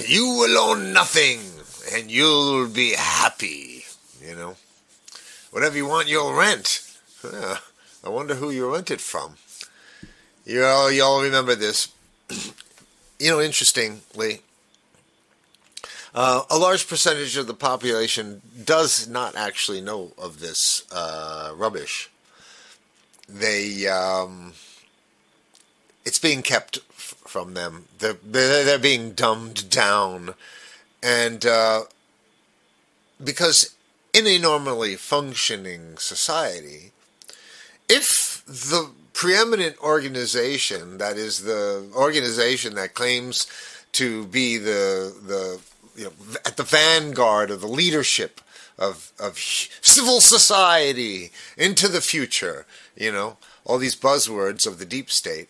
You will own nothing, and you'll be happy. Whatever you want, you'll rent. I wonder who you rent it from. You all remember this. Interestingly, a large percentage of the population does not actually know of this rubbish. It's being kept from them. They're being dumbed down, and because in a normally functioning society, if the preeminent organization, that is the organization that claims to be at the vanguard of the leadership of civil society into the future, all these buzzwords of the deep state,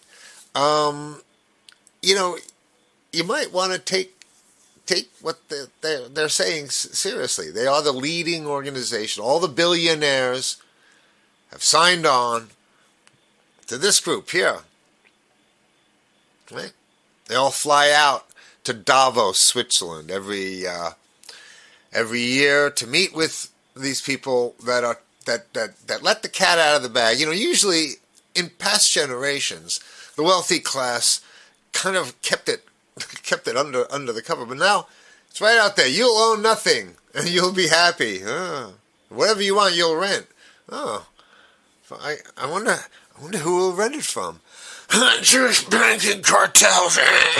you might want to take what they're saying seriously. They are the leading organization. All the billionaires have signed on to this group here. Right? They all fly out to Davos, Switzerland, every year to meet with these people that let the cat out of the bag. Usually in past generations, the wealthy class kind of kept it under the cover, but now it's right out there. You'll own nothing, and you'll be happy. Whatever you want, you'll rent. I wonder who we'll rent it from. Jewish banking cartels.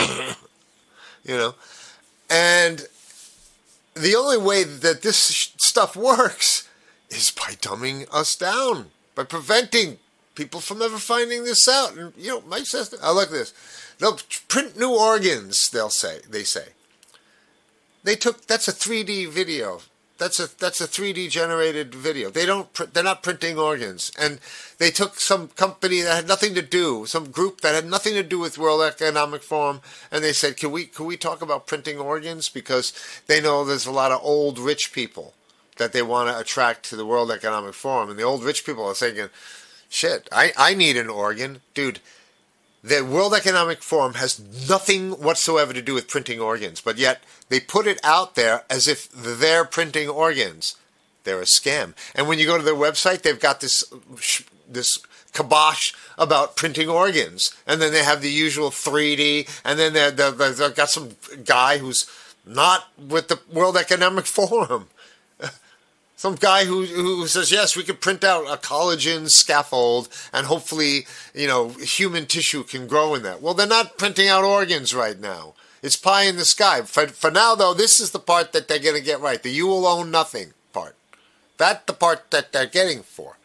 And the only way that this stuff works is by dumbing us down, by preventing people from ever finding this out. And Mike says, look at this. They'll print new organs, they say. That's a 3D video. That's a 3D generated video. They're not printing organs. And they took some company that had nothing to do, some group that had nothing to do with World Economic Forum, and they said, can we talk about printing organs? Because they know there's a lot of old rich people that they want to attract to the World Economic Forum. And the old rich people are thinking, shit, I need an organ. Dude, the World Economic Forum has nothing whatsoever to do with printing organs, but yet they put it out there as if they're printing organs. They're a scam. And when you go to their website, they've got this kibosh about printing organs. And then they have the usual 3D, and then they've got some guy who's not with the World Economic Forum. Some guy who says, yes, we could print out a collagen scaffold and hopefully, human tissue can grow in that. Well, they're not printing out organs right now. It's pie in the sky. For now, though, this is the part that they're going to get right. The you will own nothing part. That's the part that they're getting for,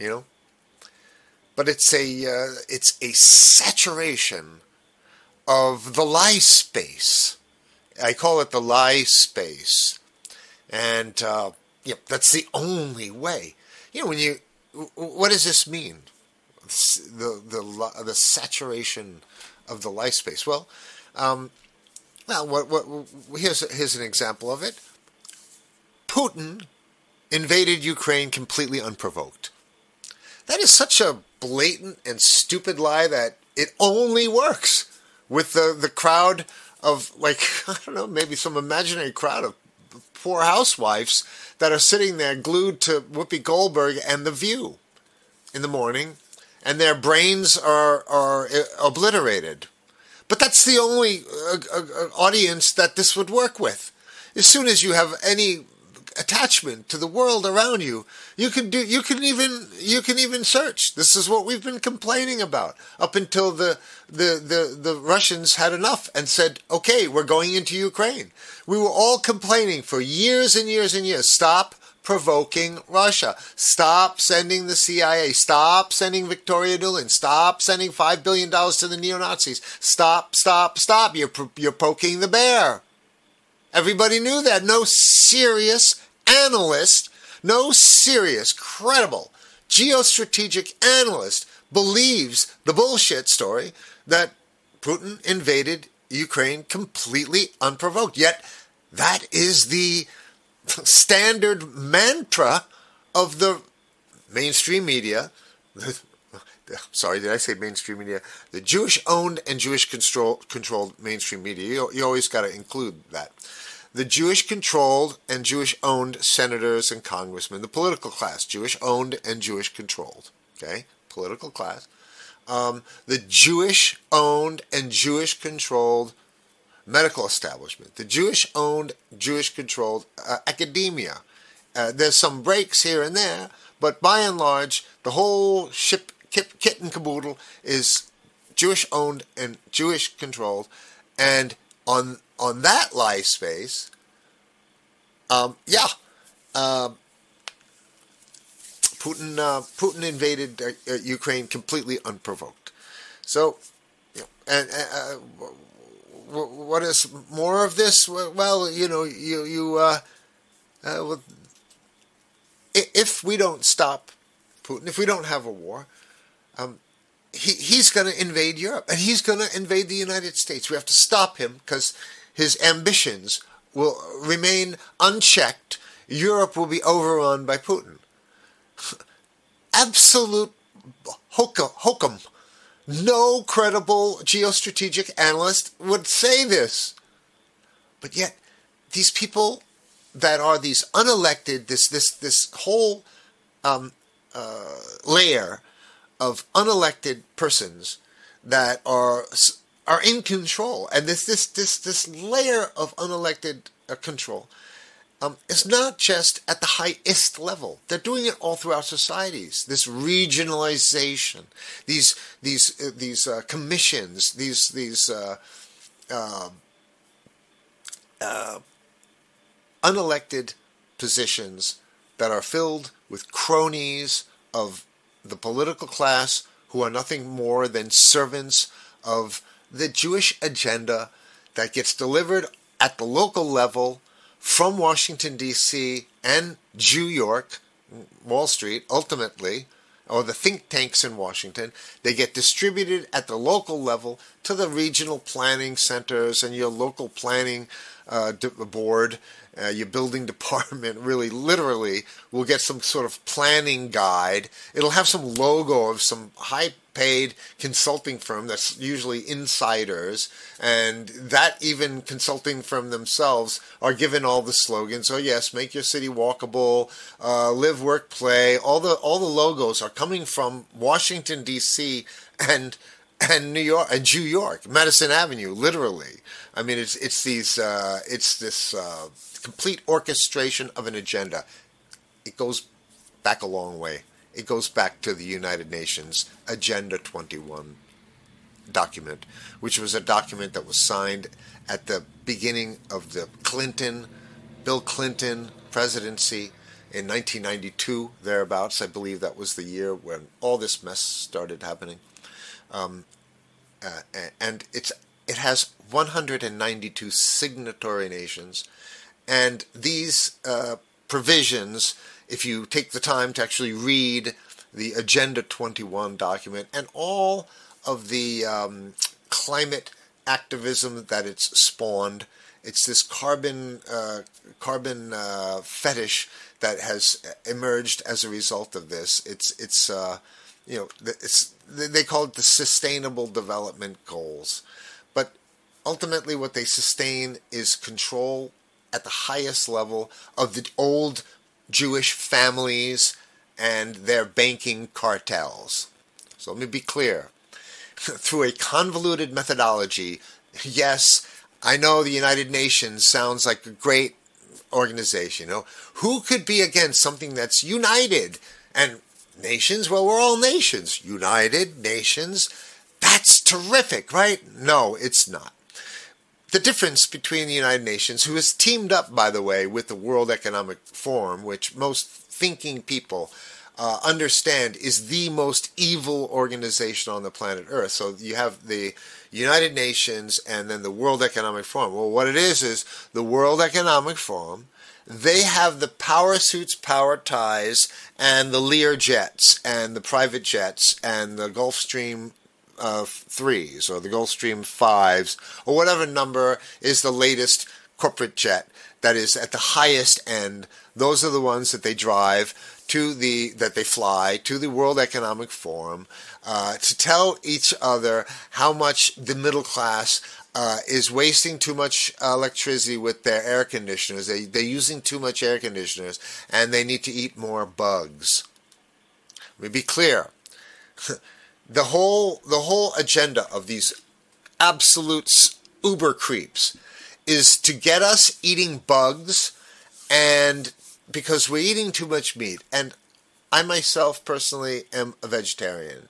But it's a saturation of the lie space. I call it the lie space. And, that's the only way. What does this mean? The saturation of the life space. Well, here's an example of it. Putin invaded Ukraine completely unprovoked. That is such a blatant and stupid lie that it only works with the crowd of, maybe some imaginary crowd of poor housewives that are sitting there glued to Whoopi Goldberg and The View in the morning, and their brains are obliterated. But that's the only audience that this would work with. As soon as you have any attachment to the world around you, you can even search. This is what we've been complaining about up until the Russians had enough and said, okay, we're going into Ukraine. We were all complaining for years and years and years. Stop provoking Russia. Stop sending the CIA. Stop sending Victoria Nuland. Stop sending $5 billion to the neo-Nazis. Stop. You're poking the bear. Everybody knew that. No serious analyst, no serious, credible, geostrategic analyst believes the bullshit story that Putin invaded Ukraine completely unprovoked. Yet that is the standard mantra of the mainstream media. sorry, did I say mainstream media? The Jewish-owned and Jewish-controlled mainstream media. You always got to include that. The Jewish-controlled and Jewish-owned senators and congressmen, the political class, Jewish-owned and Jewish-controlled, okay, political class. The Jewish-owned and Jewish-controlled medical establishment, the Jewish-owned, Jewish-controlled academia. There's some breaks here and there, but by and large, the whole ship, kit and caboodle is Jewish-owned and Jewish-controlled, and on that lie space, Putin invaded Ukraine completely unprovoked. So, and what is more of this? Well, if we don't stop Putin, if we don't have a war, he's going to invade Europe, and he's going to invade the United States. We have to stop him because his ambitions will remain unchecked. Europe will be overrun by Putin. Absolute hokum. No credible geostrategic analyst would say this. But yet, these people that are these unelected, this whole layer of unelected persons that are in control, and this layer of unelected control is not just at the highest level. They're doing it all throughout societies. This regionalization, these commissions, these unelected positions that are filled with cronies of the political class who are nothing more than servants of the Jewish agenda that gets delivered at the local level from Washington, D.C. and New York, Wall Street, ultimately, or the think tanks in Washington. They get distributed at the local level to the regional planning centers and your local planning board, your building department, really literally will get some sort of planning guide. It'll have some logo of some high-paid consulting firm that's usually insiders, and that even consulting firm themselves are given all the slogans. Oh yes, make your city walkable, live, work, play. All the logos are coming from Washington D.C. and New York and New York, Madison Avenue, literally. I mean, it's this complete orchestration of an agenda. It goes back a long way. It goes back to the United Nations Agenda 21 document, which was a document that was signed at the beginning of the Bill Clinton presidency in 1992, thereabouts. I believe that was the year when all this mess started happening. And it has 192 signatory nations, and these provisions, if you take the time to actually read the Agenda 21 document and all of the climate activism that it's spawned, it's this carbon fetish that has emerged as a result of this. They call it the Sustainable Development Goals. But ultimately what they sustain is control at the highest level of the old Jewish families and their banking cartels. So let me be clear. Through a convoluted methodology, yes, I know the United Nations sounds like a great organization. Who could be against something that's united? And nations, well, we're all nations. United Nations, that's terrific, right? No, it's not. The difference between the United Nations, who has teamed up, by the way, with the World Economic Forum, which most thinking people understand is the most evil organization on the planet Earth. So you have the United Nations and then the World Economic Forum. Well, what it is the World Economic Forum. They have the power suits, power ties, and the Lear jets, and the private jets, and the Gulfstream 3s, or the Gulfstream 5s, or whatever number is the latest corporate jet that is at the highest end. Those are the ones that they drive that they fly to the World Economic Forum to tell each other how much the middle class is wasting too much electricity with their air conditioners. They're using too much air conditioners, and they need to eat more bugs. Let me be clear. The whole agenda of these absolute uber creeps is to get us eating bugs, and because we're eating too much meat. And I myself personally am a vegetarian,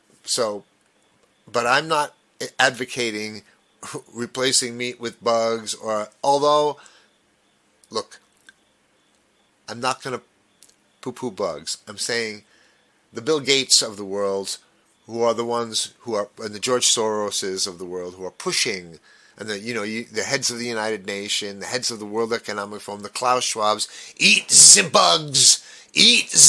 but I'm not advocating replacing meat with bugs, although, look, I'm not going to poo-poo bugs. I'm saying the Bill Gates of the world, who are the ones who are, and the George Soroses of the world, who are pushing, and the heads of the United Nations, the heads of the World Economic Forum, the Klaus Schwabs, eat the bugs, you eat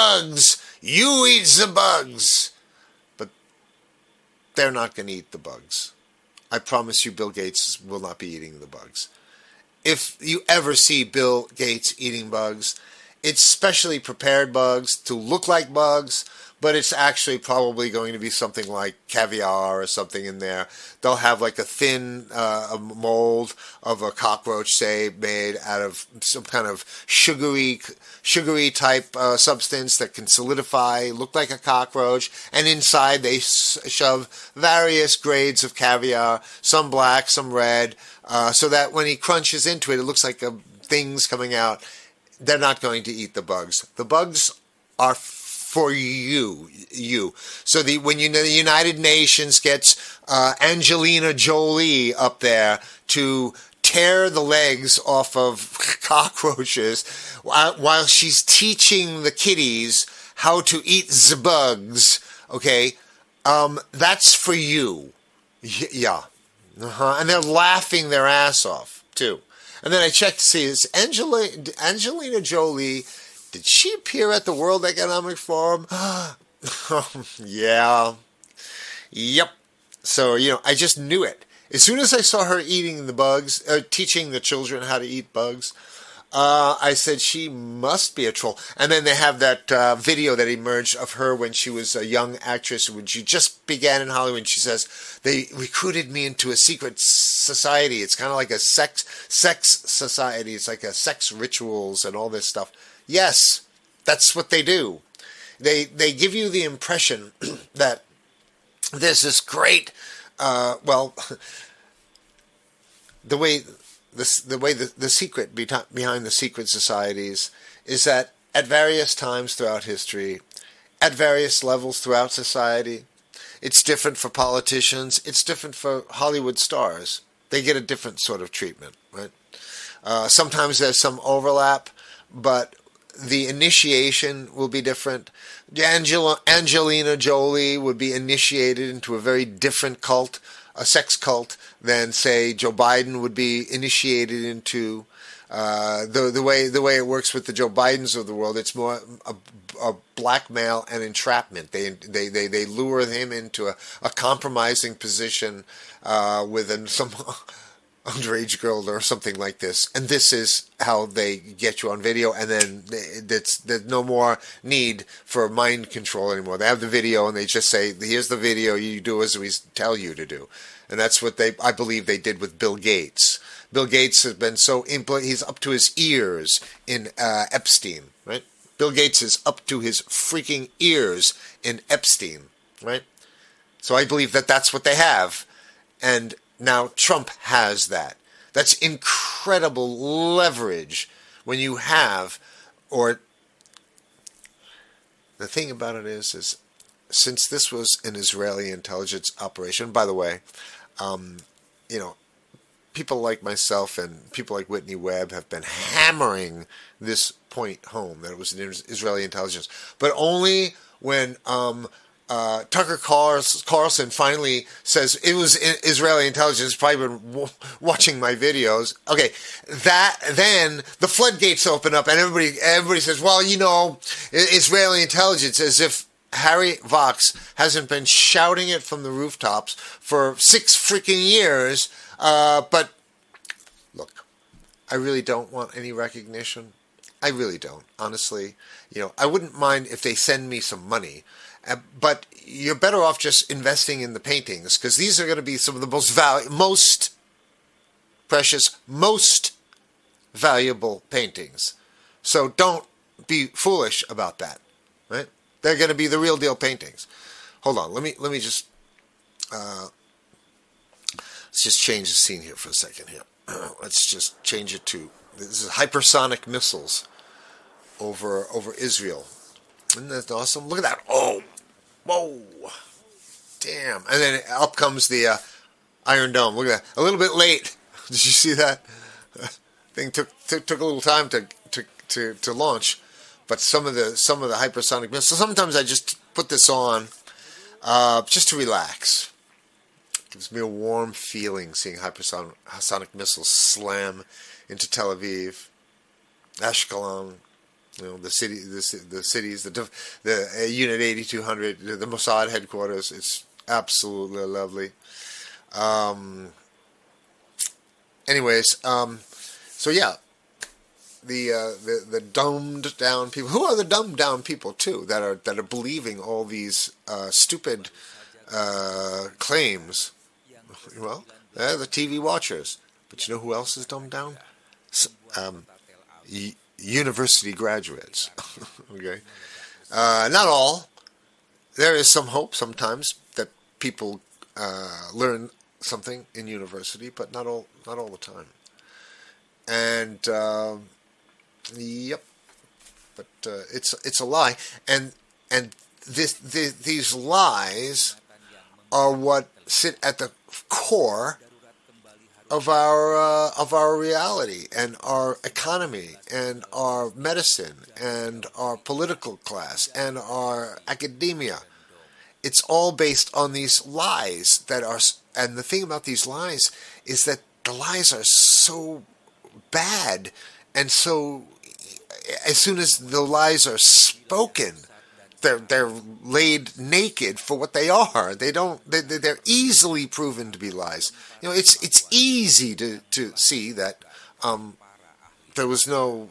the bugs. But they're not going to eat the bugs. I promise you Bill Gates will not be eating the bugs. If you ever see Bill Gates eating bugs, it's specially prepared bugs to look like bugs, but it's actually probably going to be something like caviar or something in there. They'll have like a thin mold of a cockroach, say, made out of some kind of sugary type substance that can solidify, look like a cockroach, and inside they shove various grades of caviar, some black, some red, so that when he crunches into it, it looks like things coming out. They're not going to eat the bugs. The bugs are for you. So when the United Nations gets Angelina Jolie up there to tear the legs off of cockroaches while she's teaching the kitties how to eat the bugs, okay, that's for you. Yeah. And they're laughing their ass off, too. And then I checked to see, is Angelina Jolie, did she appear at the World Economic Forum? Yeah. Yep. So, I just knew it. As soon as I saw her eating the bugs, teaching the children how to eat bugs, I said she must be a troll. And then they have that video that emerged of her when she was a young actress, when she just began in Hollywood. She says, they recruited me into a secret society. It's kind of like a sex society. It's like a sex rituals and all this stuff. Yes, that's what they do. They give you the impression that there's this great, the secret behind the secret societies is that at various times throughout history, at various levels throughout society, it's different for politicians, it's different for Hollywood stars. They get a different sort of treatment, right? Sometimes there's some overlap, but the initiation will be different. Angelina Jolie would be initiated into a very different cult, a sex cult, than, say, Joe Biden would be initiated into. The way it works with the Joe Bidens of the world, it's more a blackmail and entrapment. They lure him into a compromising position with some underage girl or something like this, and this is how they get you on video, and then there's no more need for mind control anymore. They have the video and they just say, here's the video, you do as we tell you to do. And that's what I believe they did with Bill Gates. Bill Gates has been he's up to his ears in Epstein, right? Bill Gates is up to his freaking ears in Epstein, right? So I believe that that's what they have. And now Trump has that. That's incredible leverage when you have, or the thing about it is since this was an Israeli intelligence operation, by the way, people like myself and people like Whitney Webb have been hammering this point home, that it was an Israeli intelligence. But only when Tucker Carlson finally says it was Israeli intelligence, probably been watching my videos. Okay, then the floodgates open up and everybody says, well, Israeli intelligence, as if Harry Vox hasn't been shouting it from the rooftops for 6 freaking years. But look, I really don't want any recognition. I really don't. Honestly, I wouldn't mind if they send me some money, but you're better off just investing in the paintings, because these are going to be some of the most precious, most valuable paintings. So don't be foolish about that, right? They're going to be the real deal paintings. Hold on, let me just let's just change the scene here for a second here. Let's just change it to, this is hypersonic missiles over Israel. Isn't that awesome? Look at that. Oh, whoa, damn. And then up comes the Iron Dome. Look at that. A little bit late. Did you see that? Thing took a little time to launch, but some of the hypersonic missiles. Sometimes I just put this on just to relax. It gives me a warm feeling seeing hypersonic missiles slam into Tel Aviv, Ashkelon, the cities, the Unit 8200, the Mossad headquarters. It's absolutely lovely. Anyways, so yeah, the dumbed down people. Who are the dumbed down people too that are believing all these stupid claims? Well, they're the TV watchers. But you know who else is dumbed down? University graduates. Okay, not all. There is some hope sometimes that people learn something in university, but not all the time. And yep, but it's a lie, and these lies are what sit at the core of our reality and our economy and our medicine and our political class and our academia. It's all based on these lies that are, and the thing about these lies is that the lies are so bad, and so as soon as the lies are spoken, they're laid naked for what they are. They're easily proven to be lies. It's easy to see that there was no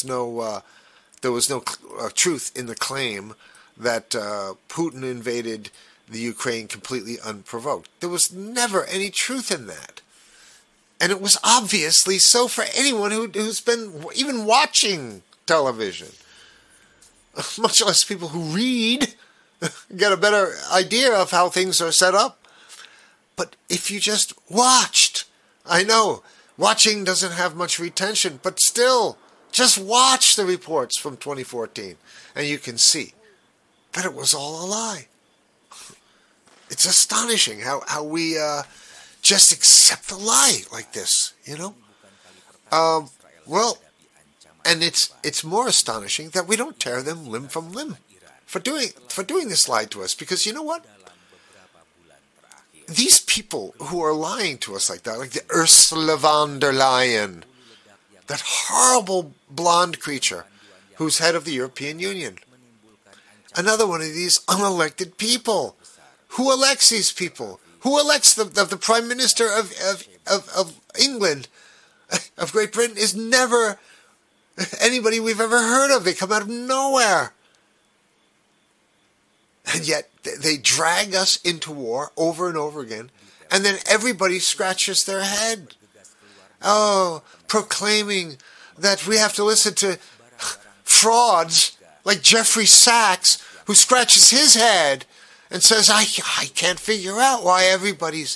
truth in the claim that Putin invaded the Ukraine completely unprovoked. There was never any truth in that. And it was obviously so for anyone who's been even watching television. Much less people who read, get a better idea of how things are set up. But if you just watched, I know, watching doesn't have much retention, but still, just watch the reports from 2014, and you can see that it was all a lie. It's astonishing how we just accept a lie like this, Well, and it's more astonishing that we don't tear them limb from limb for doing this lie to us, because you know what? These people who are lying to us like that, like the Ursula von der Leyen, that horrible blonde creature who's head of the European Union. Another one of these unelected people. Who elects these people? Who elects the Prime Minister of England, of Great Britain, is never anybody we've ever heard of. They come out of nowhere. And yet they drag us into war over and over again, and then everybody scratches their head. Oh, proclaiming that we have to listen to frauds like Jeffrey Sachs, who scratches his head and says, I can't figure out why everybody's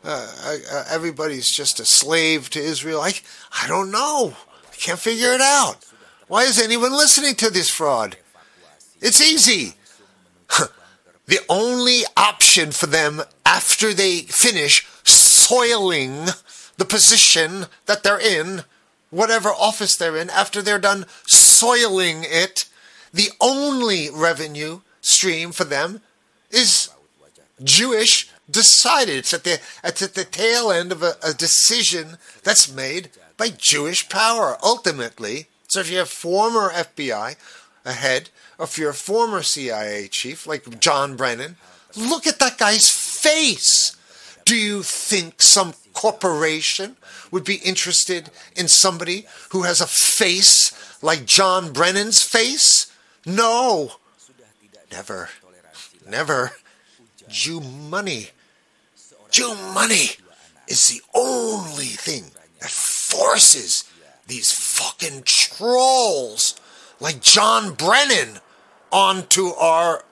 just a slave to Israel. I don't know. I can't figure it out. Why is anyone listening to this fraud? It's easy. The only option for them after they finish soiling the position that they're in, whatever office they're in, after they're done soiling it, the only revenue stream for them is Jewish decided. It's at the tail end of a decision that's made by Jewish power, ultimately. So if you have former FBI head, or if you're a former CIA chief, like John Brennan, look at that guy's face. Do you think some corporation would be interested in somebody who has a face like John Brennan's face? No. Never. Never. Jew money. Jew money is the only thing that forces these fucking trolls like John Brennan onto our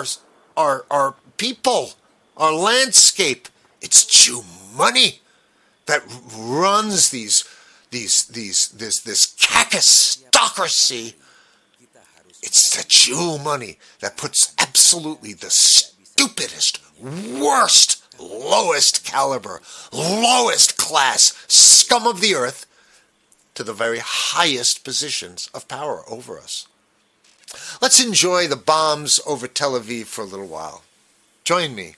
people, our landscape. It's Jew money that runs this kakistocracy. It's the Jew money that puts absolutely the stupidest, worst, lowest caliber, lowest class scum of the earth to the very highest positions of power over us. Let's enjoy the bombs over Tel Aviv for a little while. Join me.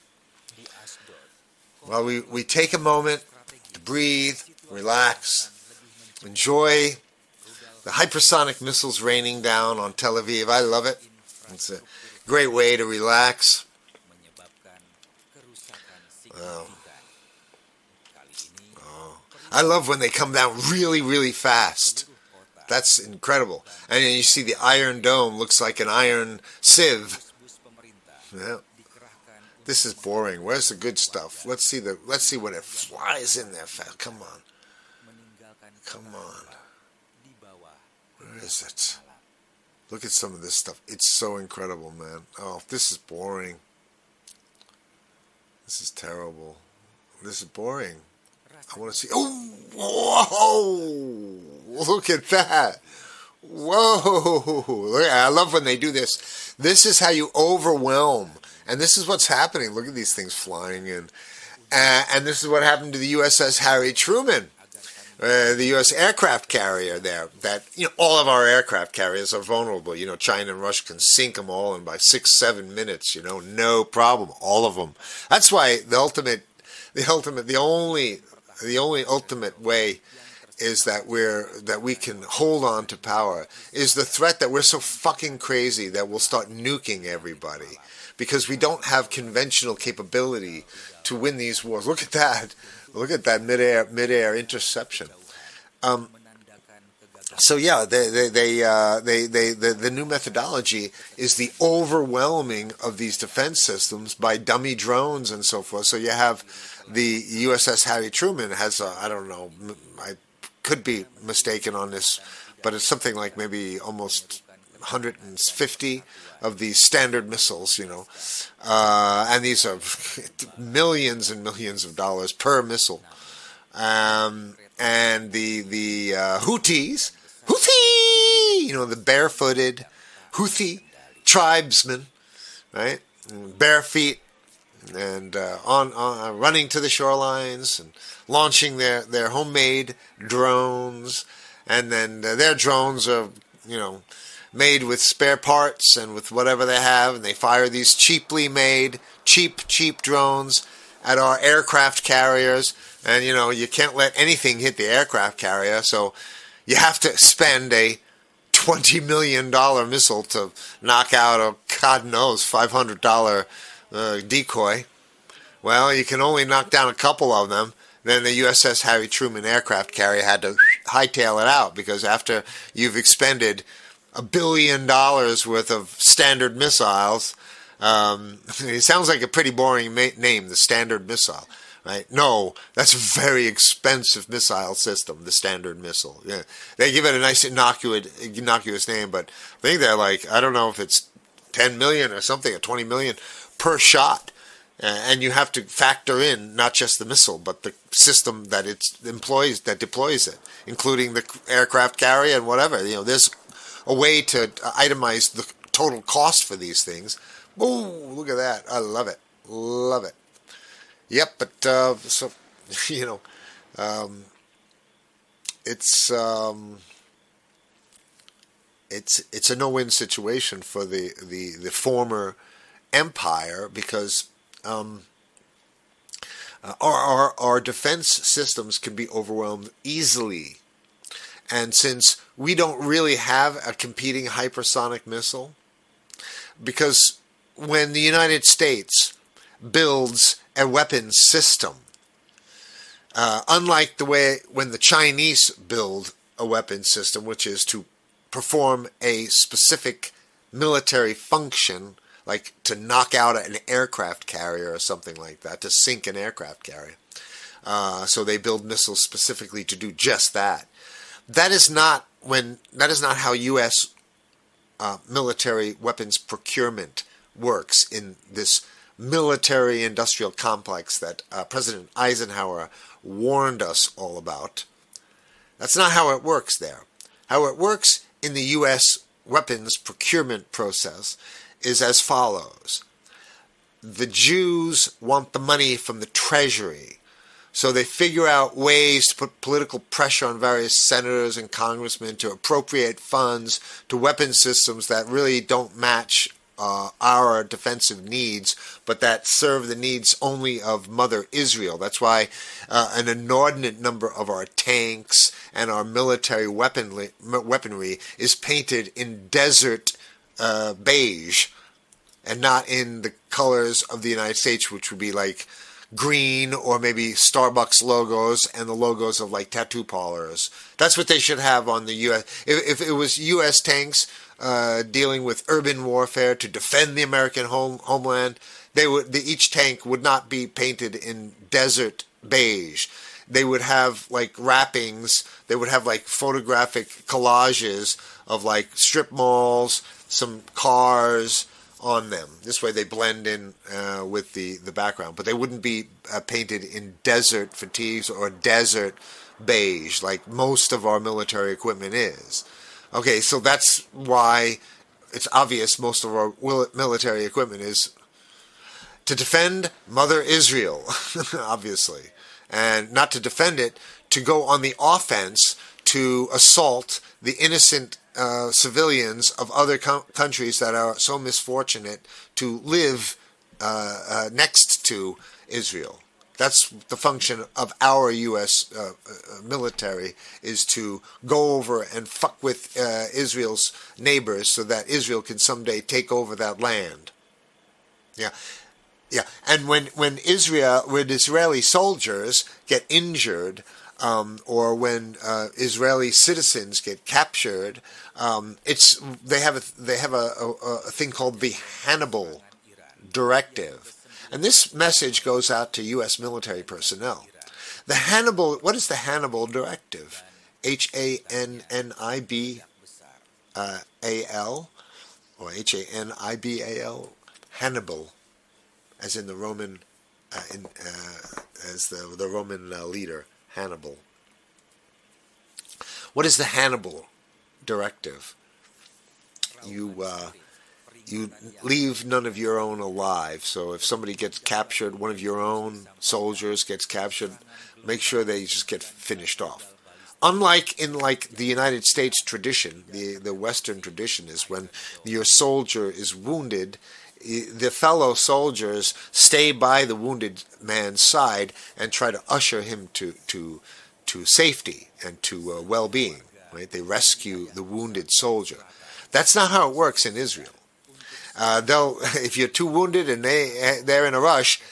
While we take a moment to breathe, relax, enjoy the hypersonic missiles raining down on Tel Aviv. I love it. It's a great way to relax. I love when they come down really, really fast. That's incredible. And then you see the Iron Dome looks like an iron sieve. Yeah. This is boring. Where's the good stuff? Let's see when it flies in there fast. Come on. Where is it? Look at some of this stuff. It's so incredible, man. Oh, this is boring. This is terrible. This is boring. I want to see. Oh, whoa! Look at that. Whoa! Look, I love when they do this. This is how you overwhelm. And this is what's happening. Look at these things flying in. And this is what happened to the USS Harry Truman, the U.S. aircraft carrier there. That, all of our aircraft carriers are vulnerable. China and Russia can sink them all in by 6-7 minutes. No problem. All of them. That's why the only ultimate way is that we can hold on to power is the threat that we're so fucking crazy that we'll start nuking everybody because we don't have conventional capability to win these wars. Look at that midair interception. So yeah, the new methodology is the overwhelming of these defense systems by dummy drones and so forth. So you have the USS Harry Truman has I don't know, I could be mistaken on this, but it's something like maybe almost 150 of these standard missiles, and these are millions and millions of dollars per missile. And the Houthis, the barefooted Houthi tribesmen, right? Bare feet and on running to the shorelines and launching their homemade drones, and then their drones are made with spare parts and with whatever they have, and they fire these cheaply made cheap drones at our aircraft carriers. And you can't let anything hit the aircraft carrier, so you have to spend a $20 million missile to knock out a God knows $500 decoy. Well, you can only knock down a couple of them. Then the USS Harry Truman aircraft carrier had to hightail it out, because after you've expended $1 billion worth of standard missiles, it sounds like a pretty boring name, the Standard Missile. Right? No, that's a very expensive missile system, the Standard Missile. Yeah. They give it a nice innocuous name, but I think they're like, I don't know if it's 10 million or something, or 20 million per shot. And you have to factor in not just the missile, but the system that it employs, that deploys it, including the aircraft carrier and whatever. There's a way to itemize the total cost for these things. Oh, look at that. I love it. Love it. Yep, but it's a no-win situation for the former empire, because our defense systems can be overwhelmed easily, and since we don't really have a competing hypersonic missile, because when the United States builds a weapons system, Unlike the way when the Chinese build a weapon system, which is to perform a specific military function, like to knock out an aircraft carrier or something like that, to sink an aircraft carrier. So they build missiles specifically to do just that. That is not how U.S. Military weapons procurement works in this military-industrial complex that President Eisenhower warned us all about. That's not how it works there. How it works in the U.S. weapons procurement process is as follows. The Jews want the money from the Treasury, so they figure out ways to put political pressure on various senators and congressmen to appropriate funds to weapon systems that really don't match our defensive needs, but that serve the needs only of Mother Israel. That's why an inordinate number of our tanks and our military weaponry is painted in desert beige and not in the colors of the United States, which would be like green or maybe Starbucks logos and the logos of like tattoo parlors. That's what they should have on the U.S. If it was U.S. tanks dealing with urban warfare to defend the American homeland, each tank would not be painted in desert beige. They would have like wrappings. They would have like photographic collages of like strip malls, some cars on them. This way they blend in with the background. But they wouldn't be painted in desert fatigues or desert beige like most of our military equipment is. Okay, so that's why it's obvious most of our military equipment is to defend Mother Israel, obviously. And not to defend it, to go on the offense, to assault the innocent civilians of other countries that are so misfortunate to live next to Israel. That's the function of our U.S. Military, is to go over and fuck with Israel's neighbors so that Israel can someday take over that land. Yeah. And when Israeli soldiers get injured, or when Israeli citizens get captured, they have a thing called the Hannibal Directive. And this message goes out to U.S. military personnel. What is the Hannibal Directive? H-A-N-N-I-B-A-L or H-A-N-I-B-A-L? Hannibal, as in the Roman, as the Roman leader, Hannibal. What is the Hannibal Directive? You leave none of your own alive. So if somebody gets captured, one of your own soldiers gets captured, make sure they just get finished off. Unlike in like the United States tradition, the Western tradition is when your soldier is wounded, the fellow soldiers stay by the wounded man's side and try to usher him to safety and to well-being. Right? They rescue the wounded soldier. That's not how it works in Israel. If you're too wounded and they're in a rush,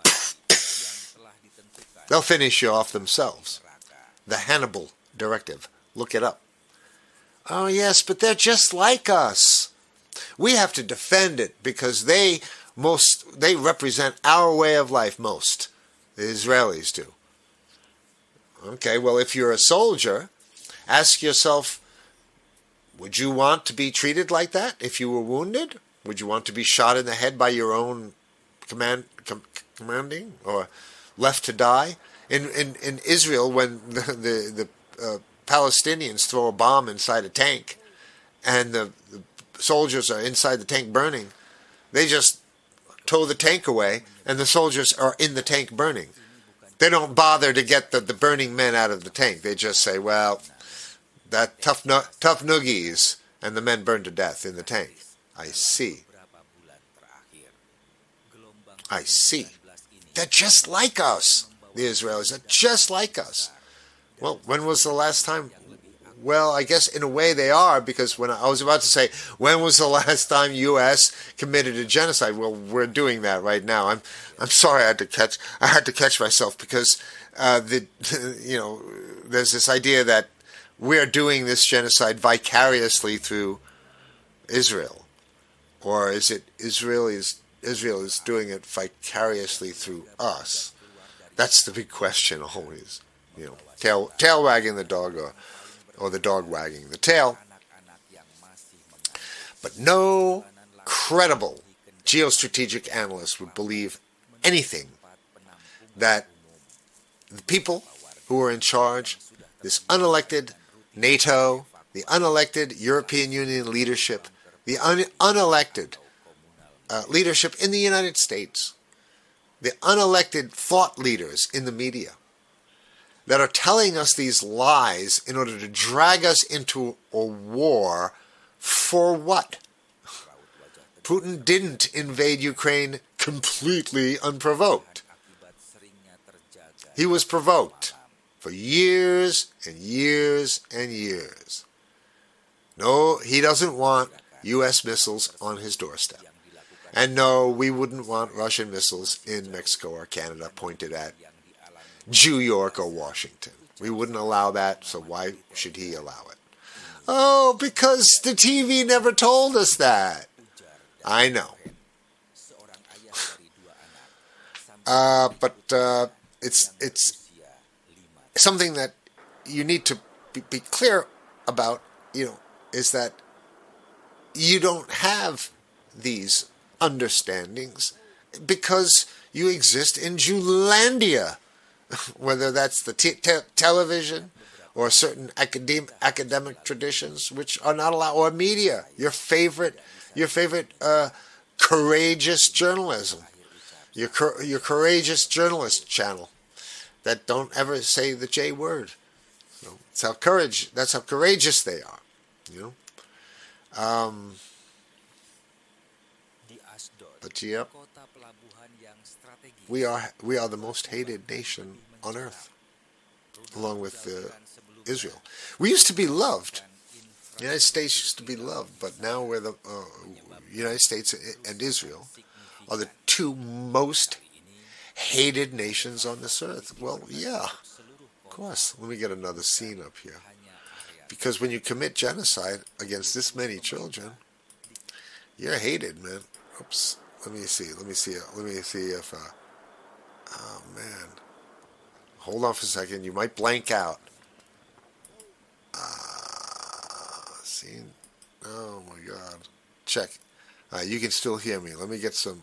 they'll finish you off themselves. The Hannibal Directive. Look it up. Oh yes, but they're just like us. We have to defend it because they represent our way of life most. The Israelis do. Okay, well, if you're a soldier, ask yourself, would you want to be treated like that if you were wounded? Would you want to be shot in the head by your own commanding or left to die? In Israel, when the Palestinians throw a bomb inside a tank and the soldiers are inside the tank burning, they just tow the tank away and the soldiers are in the tank burning. They don't bother to get the burning men out of the tank. They just say, well, that tough noogies, and the men burn to death in the tank. I see. They're just like us. The Israelis are just like us. Well, when was the last time? Well, I guess in a way they are, because when I was about to say, when was the last time U.S. committed a genocide? Well, we're doing that right now. I'm sorry I had to catch myself, because the there's this idea that we're doing this genocide vicariously through Israel, or is it Israel is doing it vicariously through us? That's the big question always. Tail wagging the dog, or the dog wagging the tail. But no credible geostrategic analyst would believe anything that the people who are in charge, this unelected NATO, the unelected European Union leadership, the unelected leadership in the United States, the unelected thought leaders in the media that are telling us these lies in order to drag us into a war for what? Putin didn't invade Ukraine completely unprovoked. He was provoked for years and years and years. No, he doesn't want U.S. missiles on his doorstep. And no, we wouldn't want Russian missiles in Mexico or Canada pointed at New York or Washington. We wouldn't allow that, so why should he allow it? Oh, because the TV never told us that. I know. But it's something that you need to be clear about, is that you don't have these understandings because you exist in Jewlandia, whether that's the television or certain academic traditions which are not allowed, or media, your favorite courageous journalism, your courageous journalist channel that don't ever say the J word. That's how courageous they are. But yep, we are the most hated nation on earth, along with Israel. We used to be loved. The United States used to be loved, but now we're the United States and Israel are the two most hated nations on this earth. Well, yeah, of course. Let me get another scene up here. Because when you commit genocide against this many children, you're hated, man. Oops. Let me see if oh man. Hold on for a second. You might blank out. Scene. Oh my God. Check. You can still hear me. Let me get some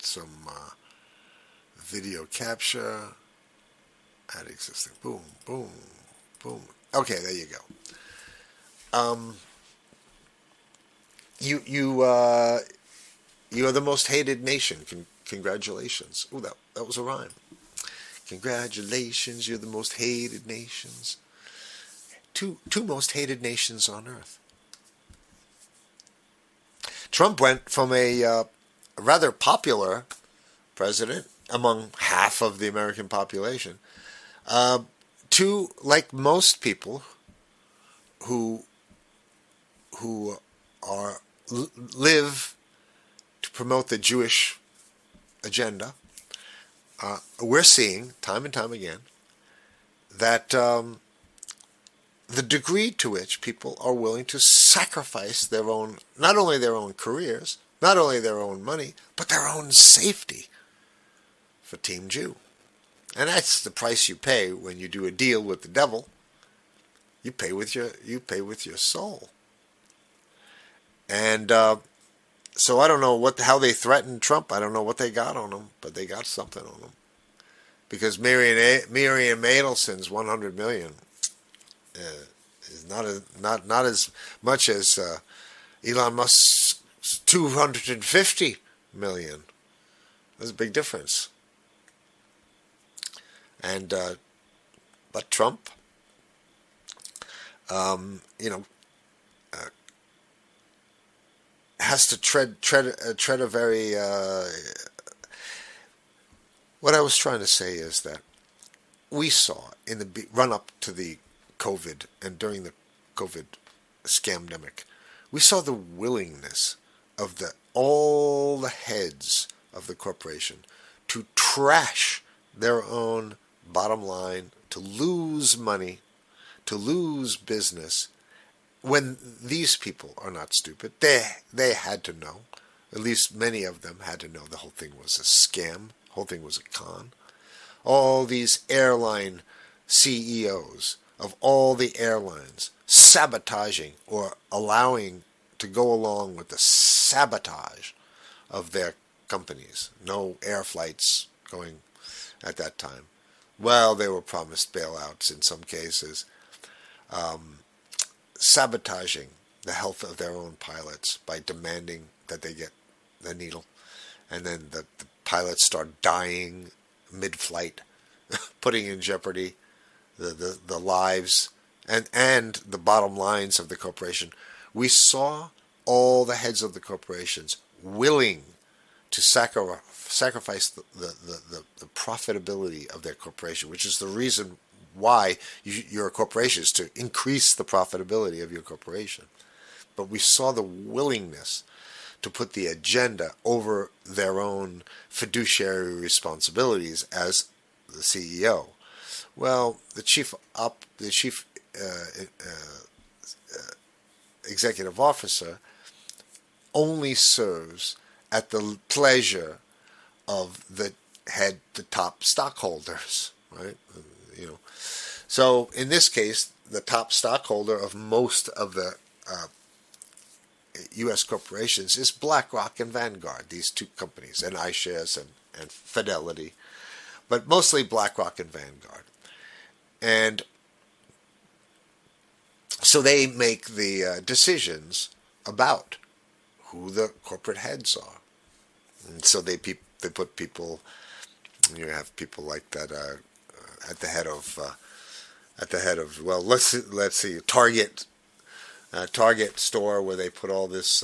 video capture. Add existing. Boom, boom, boom. Okay, there you go. You are the most hated nation. Congratulations. Ooh, that was a rhyme. Congratulations, you're the most hated nations. Two most hated nations on earth. Trump went from a rather popular president among half of the American population to, like most people who live to promote the Jewish agenda, we're seeing time and time again that the degree to which people are willing to sacrifice their own, not only their own careers, not only their own money, but their own safety for Team Jew. And that's the price you pay when you do a deal with the devil. You pay with your soul. And so I don't know how they threatened Trump. I don't know what they got on him, but they got something on him. Because Miriam Adelson's $100 million is not as much as Elon Musk's $250 million. There's a big difference. And but Trump, has to tread a very. What I was trying to say is that we saw in the run up to the COVID and during the COVID scamdemic, we saw the willingness of all the heads of the corporation to trash their own bottom line, to lose money, to lose business, when these people are not stupid. They had to know. At least many of them had to know the whole thing was a scam. The whole thing was a con. All these airline CEOs of all the airlines sabotaging or allowing to go along with the sabotage of their companies. No air flights going at that time. Well, they were promised bailouts in some cases. Sabotaging the health of their own pilots by demanding that they get the needle. And then the pilots start dying mid-flight, putting in jeopardy the lives and the bottom lines of the corporation. We saw all the heads of the corporations willing to sacrifice the profitability of their corporation, which is the reason why your corporation is to increase the profitability of your corporation. But we saw the willingness to put the agenda over their own fiduciary responsibilities as the CEO. Well, the chief executive officer only serves at the pleasure of the top stockholders, right? So in this case, the top stockholder of most of the U.S. corporations is BlackRock and Vanguard, these two companies, and iShares and Fidelity, but mostly BlackRock and Vanguard. And so they make the decisions about who the corporate heads are. And so they put people, you have people like that at the head of well, let's see, Target store, where they put all this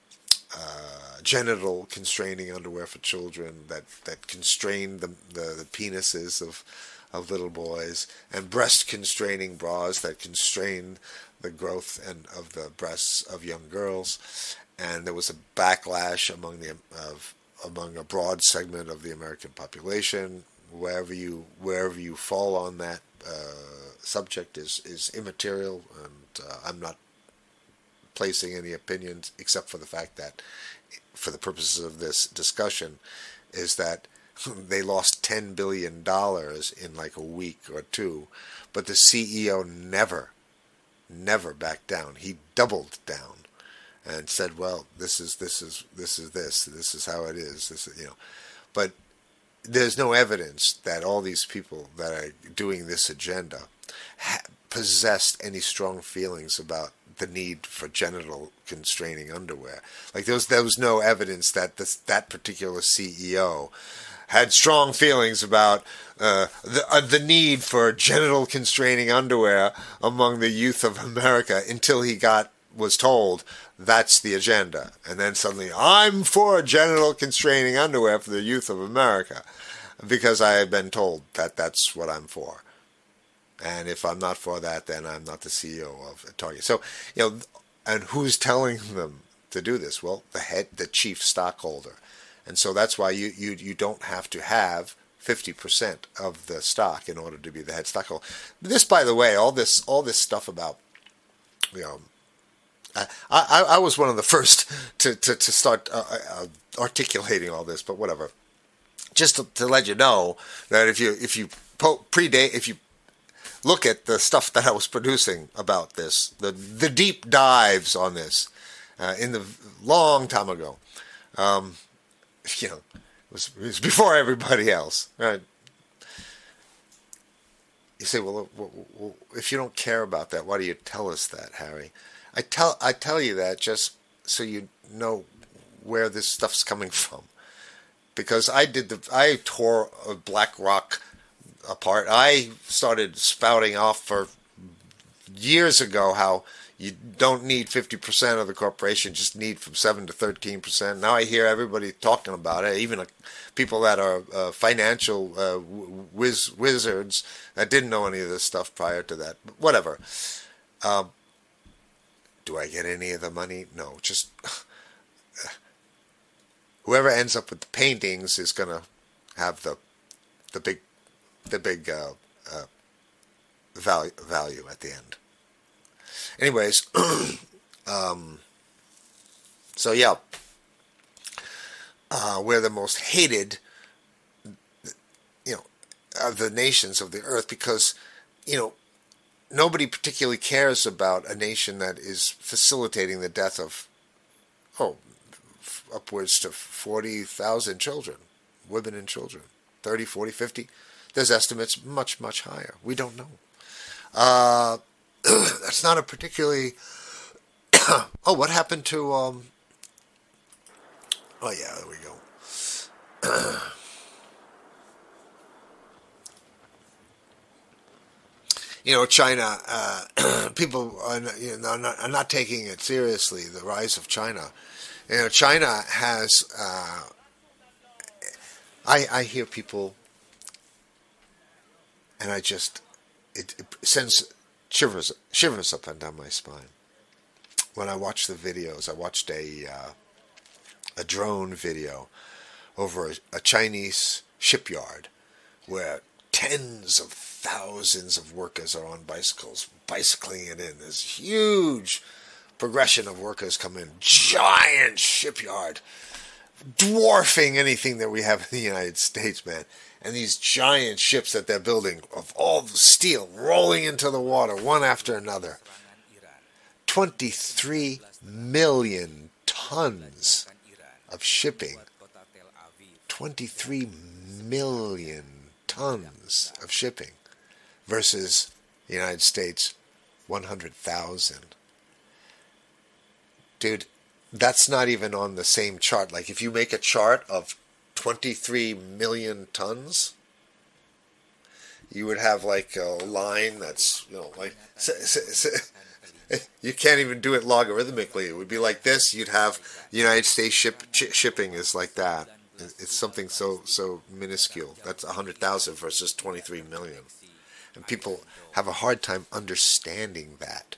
genital constraining underwear for children that constrain the penises of little boys, and breast constraining bras that constrain the growth of the breasts of young girls. And there was a backlash among a broad segment of the American population. Wherever you fall on that subject is immaterial, and I'm not placing any opinions except for the fact that, for the purposes of this discussion, is that they lost $10 billion in like a week or two, but the CEO never backed down. He doubled down and said, "Well, this is how it is." But there's no evidence that all these people that are doing this agenda possessed any strong feelings about the need for genital constraining underwear. Like there was no evidence that that particular CEO had strong feelings about the need for genital constraining underwear among the youth of America until he was told that's the agenda. And then suddenly, I'm for genital constraining underwear for the youth of America because I have been told that that's what I'm for. And if I'm not for that, then I'm not the CEO of Target. So, and who's telling them to do this? Well, the chief stockholder. And so that's why you don't have to have 50% of the stock in order to be the head stockholder. This, by the way, all this stuff about, I was one of the first to start articulating all this, but whatever. Just to let you know that if you look at the stuff that I was producing about this, the deep dives on this in the long time ago. It was before everybody else, right? You say, well, if you don't care about that, why do you tell us that, Harry? I tell you that just so you know where this stuff's coming from, because I tore BlackRock apart. I started spouting off for years ago how you don't need 50% of the corporation, just need from 7 to 13%. Now I hear everybody talking about it, even people that are financial wizards that didn't know any of this stuff prior to that. But whatever. Do I get any of the money? No, just whoever ends up with the paintings is going to have the big value at the end. Anyways, so yeah, we're the most hated, of the nations of the earth because, nobody particularly cares about a nation that is facilitating the death of, upwards to 40,000 children, women and children, 30, 40, 50. There's estimates much, much higher. We don't know. That's not a particularly... what happened to... oh, yeah, there we go. China, people are not taking it seriously, the rise of China. China has... I hear people, and it sends shivers up and down my spine. When I watch the videos, I watched a drone video over a Chinese shipyard where tens of thousands of workers are on bicycles, bicycling it in. This huge progression of workers come in, giant shipyard, dwarfing anything that we have in the United States, man. And these giant ships that they're building of all the steel rolling into the water, one after another. 23 million tons of shipping. 23 million tons of shipping versus the United States, 100,000. Dude, that's not even on the same chart. Like if you make a chart of 23 million tons, you would have like a line that's, you can't even do it logarithmically. It would be like this. You'd have United States shipping is like that. It's something so minuscule. That's 100,000 versus 23 million. And people have a hard time understanding that,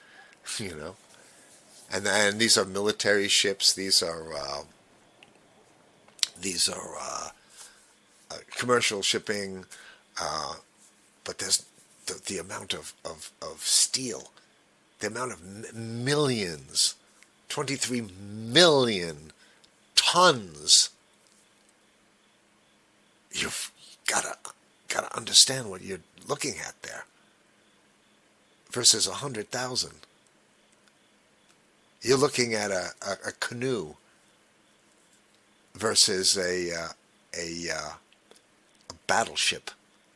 And these are military ships. These are commercial shipping. But there's the amount of steel, the amount of millions, 23 million tons. You've gotta understand what you're looking at there. Versus 100,000. You're looking at a canoe versus a battleship.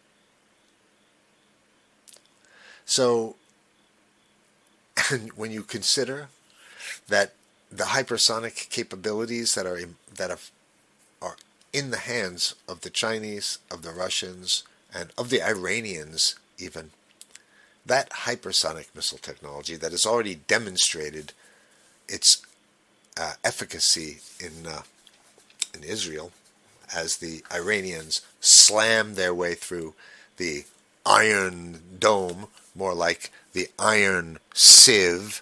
So, when you consider that the hypersonic capabilities that are in the hands of the Chinese, of the Russians, and of the Iranians even, that hypersonic missile technology that has already demonstrated its efficacy in Israel, as the Iranians slam their way through the Iron Dome, more like the Iron Sieve.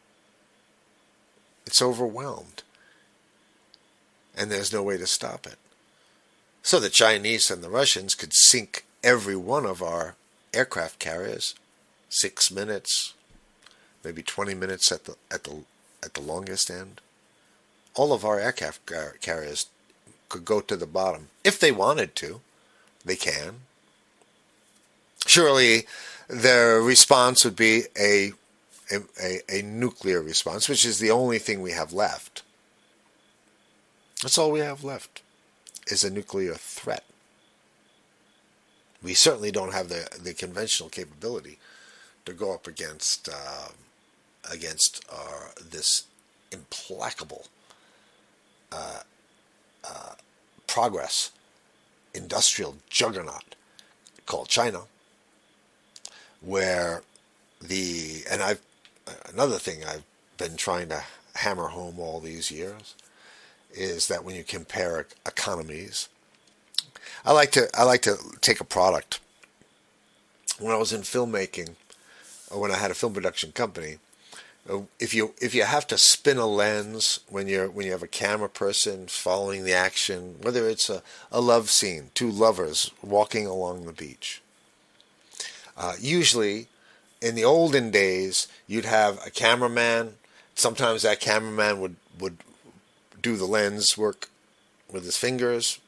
It's overwhelmed, and there's no way to stop it. So the Chinese and the Russians could sink every one of our aircraft carriers, 6 minutes, maybe 20 minutes at the longest end. All of our aircraft carriers could go to the bottom if they wanted to. They can. Surely their response would be a nuclear response, which is the only thing we have left. That's all we have left, is a nuclear threat. We certainly don't have the conventional capability to go up against this implacable progress industrial juggernaut called China, where another thing I've been trying to hammer home all these years is that when you compare economies, I like to take a product. When I was in filmmaking, or when I had a film production company, If you have to spin a lens when you have a camera person following the action, whether it's a love scene, two lovers walking along the beach, usually in the olden days you'd have a cameraman. Sometimes that cameraman would do the lens work with his fingers,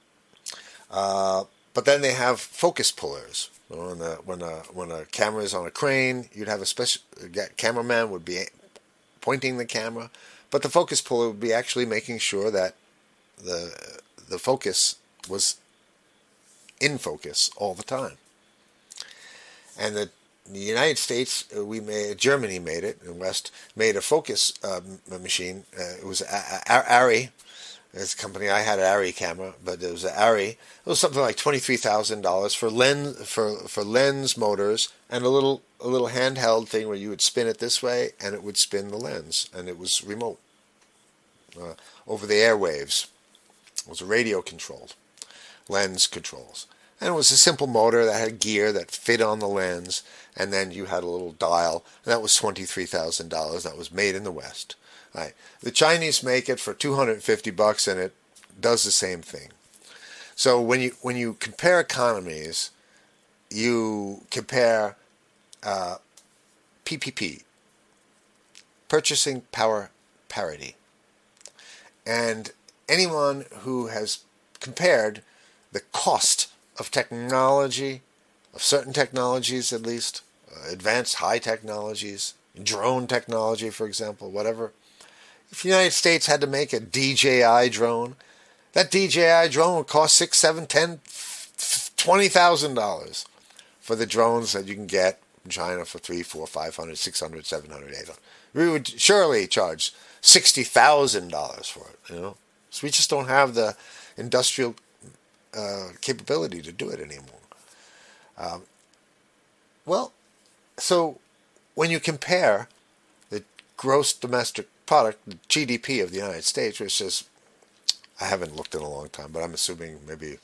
but then they have focus pullers. When a camera is on a crane, you'd have a special cameraman would be pointing the camera, but the focus puller would be actually making sure that the focus was in focus all the time. And the United States, Germany made it, and West made a focus machine. It was ARRI. It's a company. I had an ARRI camera, but it was an ARRI. It was something like $23,000 for lens motors and a little handheld thing where you would spin it this way and it would spin the lens, and it was remote over the airwaves. It was radio controlled, lens controls, and it was a simple motor that had gear that fit on the lens, and then you had a little dial, and that was $23,000. That was made in the West. Right. The Chinese make it for $250, and it does the same thing. So when you compare economies, you compare PPP, purchasing power parity, and anyone who has compared the cost of technology, of certain technologies at least, advanced high technologies, drone technology, for example, whatever. If the United States had to make a DJI drone, that DJI drone would cost $6,000, $7,000, $10,000, $20,000 for the drones that you can get from China for $300, $400, $500, $600, $700, $800. We would surely charge $60,000 for it. So we just don't have the industrial capability to do it anymore. So when you compare the gross domestic product, the GDP of the United States, which is, I haven't looked in a long time, but I'm assuming maybe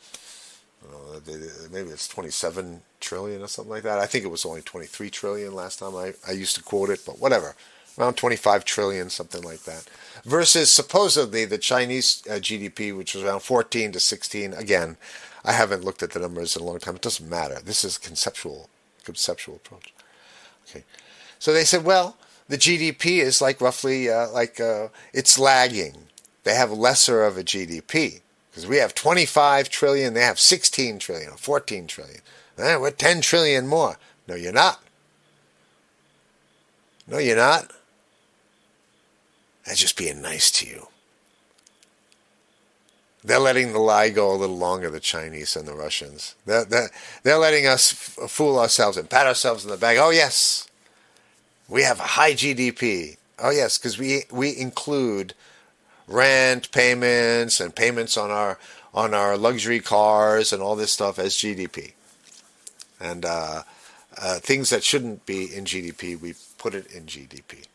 it's 27 trillion or something like that. I think it was only 23 trillion last time I used to quote it, but whatever, around 25 trillion, something like that, versus supposedly the Chinese GDP, which was around 14 to 16. Again, I haven't looked at the numbers in a long time. It doesn't matter. This is a conceptual approach. Okay, so they said, well, the GDP is like roughly it's lagging. They have lesser of a GDP because we have 25 trillion, they have 16 trillion or 14 trillion. We're 10 trillion more. No, you're not. No, you're not. That's just being nice to you. They're letting the lie go a little longer, the Chinese and the Russians. They're letting us fool ourselves and pat ourselves in the back. Oh, yes. We have a high GDP. Oh, yes, because we include rent payments and payments on our luxury cars and all this stuff as GDP. And things that shouldn't be in GDP, we put it in GDP.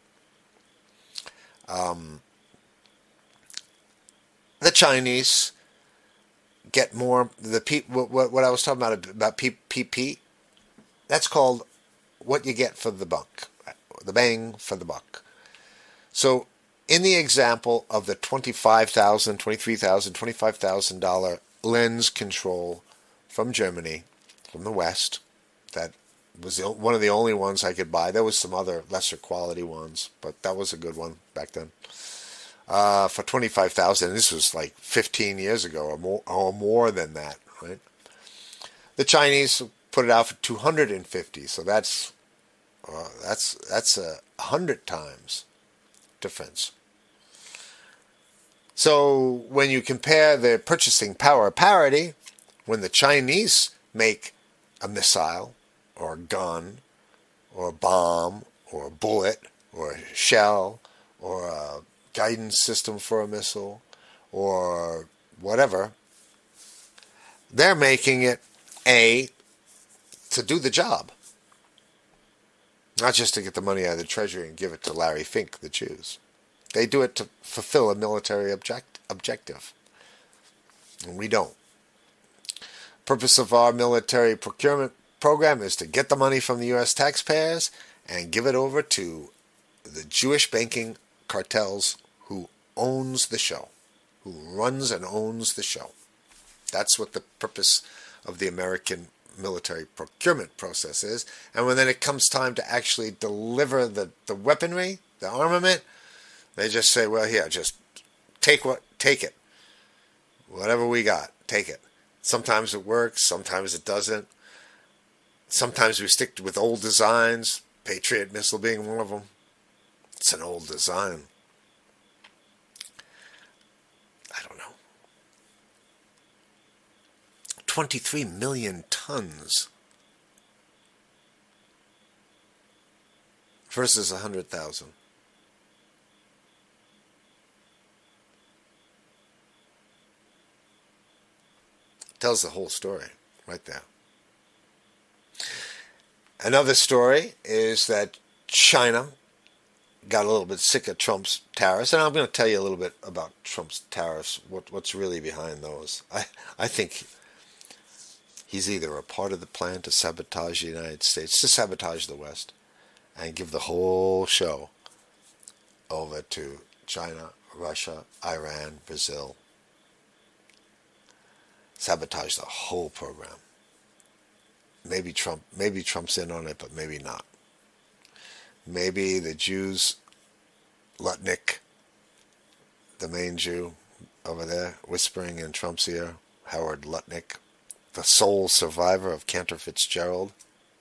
The Chinese get more. What I was talking about PPP, that's called what you get for the buck. The bang for the buck. So in the example of the $25,000, $23,000, $25,000 lens control from Germany, from the West, that was one of the only ones I could buy. There was some other lesser quality ones, but that was a good one back then. For $25,000, this was like 15 years ago or more than that, right? The Chinese put it out for $250, so that's 100 times difference. So when you compare the purchasing power parity, when the Chinese make a missile or a gun or a bomb or a bullet or a shell or a guidance system for a missile or whatever, they're making it to do the job. Not just to get the money out of the treasury and give it to Larry Fink, the Jews. They do it to fulfill a military objective. And we don't. Purpose of our military procurement program is to get the money from the U.S. taxpayers and give it over to the Jewish banking cartels who owns the show, who runs and owns the show. That's what the purpose of the American military procurement process is. And when then it comes time to actually deliver the weaponry, the armament, they just say, well, here, just take it. Whatever we got, take it. Sometimes it works, sometimes it doesn't. Sometimes we stick with old designs, Patriot missile being one of them. It's an old design. I don't know. 23 million tons versus 100,000. Tells the whole story right there. Another story is that China got a little bit sick of Trump's tariffs, and I'm going to tell you a little bit about Trump's tariffs, what's really behind those. I think he's either a part of the plan to sabotage the United States, to sabotage the West, and give the whole show over to China, Russia, Iran, Brazil. Sabotage the whole program. Maybe Trump's in on it, but maybe not. Maybe the Jews, Lutnick, the main Jew over there, whispering in Trump's ear, Howard Lutnick, the sole survivor of Cantor Fitzgerald.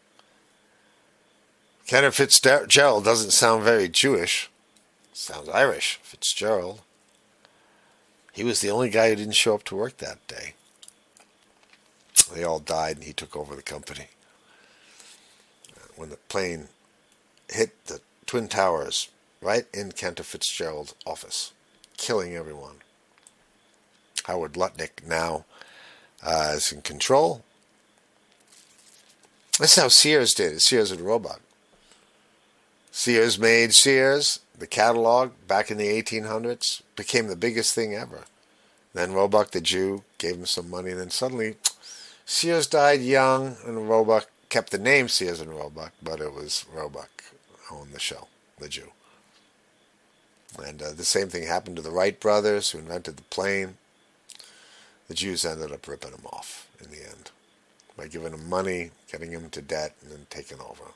Cantor Fitzgerald doesn't sound very Jewish. Sounds Irish, Fitzgerald. He was the only guy who didn't show up to work that day. They all died and he took over the company. When the plane hit the Twin Towers right in Cantor Fitzgerald's office, killing everyone. Howard Lutnick now is in control. That's how Sears did it. Sears and Roebuck. Sears made Sears. The catalog back in the 1800s became the biggest thing ever. Then Roebuck, the Jew, gave him some money, and then suddenly Sears died young, and Roebuck kept the name Sears and Roebuck, but it was Roebuck who owned the show, the Jew. And the same thing happened to the Wright brothers, who invented the plane. The Jews ended up ripping them off in the end by giving them money, getting them into debt, and then taking over.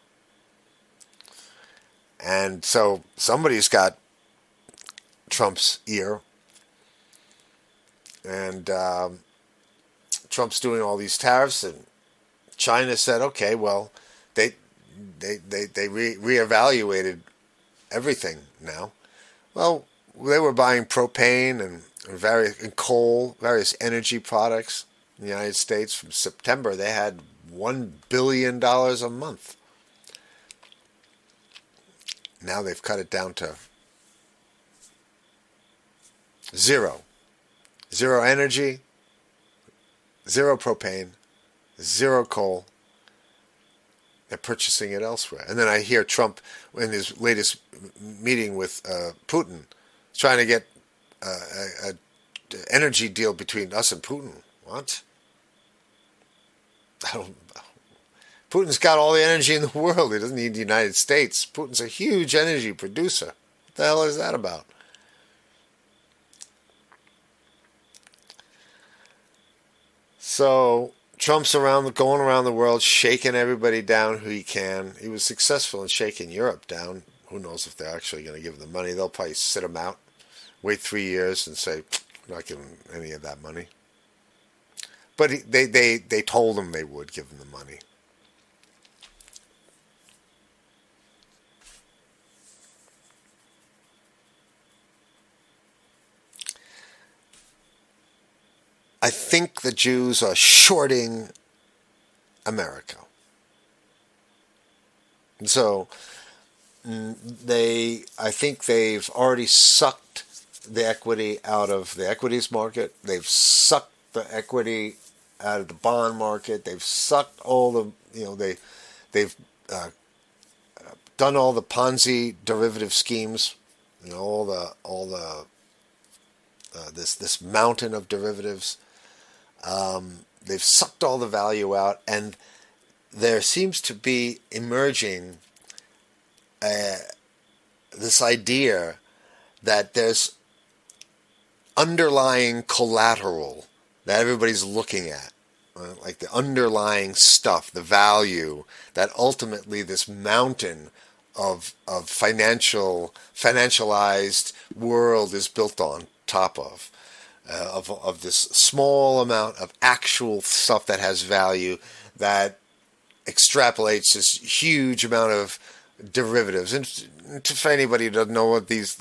And so somebody's got Trump's ear, and Trump's doing all these tariffs, and China said, okay, well, they reevaluated everything now. Well, they were buying propane and coal, various energy products in the United States. From September, they had $1 billion a month. Now they've cut it down to zero. Zero energy, zero propane, zero coal. They're purchasing it elsewhere. And then I hear Trump, in his latest meeting with Putin, trying to get an energy deal between us and Putin. What? Putin's got all the energy in the world. He doesn't need the United States. Putin's a huge energy producer. What the hell is that about? So Trump's going around the world, shaking everybody down who he can. He was successful in shaking Europe down. Who knows if they're actually going to give him the money. They'll probably sit him out, wait 3 years and say, "I'm not giving any of that money." But they told him they would give him the money. I think the Jews are shorting America. And so I think they've already sucked the equity out of the equities market. They've sucked the equity out of the bond market. They've sucked all the, they've done all the Ponzi derivative schemes, all the this mountain of derivatives. They've sucked all the value out, and there seems to be emerging this idea that there's underlying collateral that everybody's looking at, like the underlying stuff, the value that ultimately this mountain of financialized world is built on top of this small amount of actual stuff that has value that extrapolates this huge amount of derivatives. And for anybody who doesn't know what these,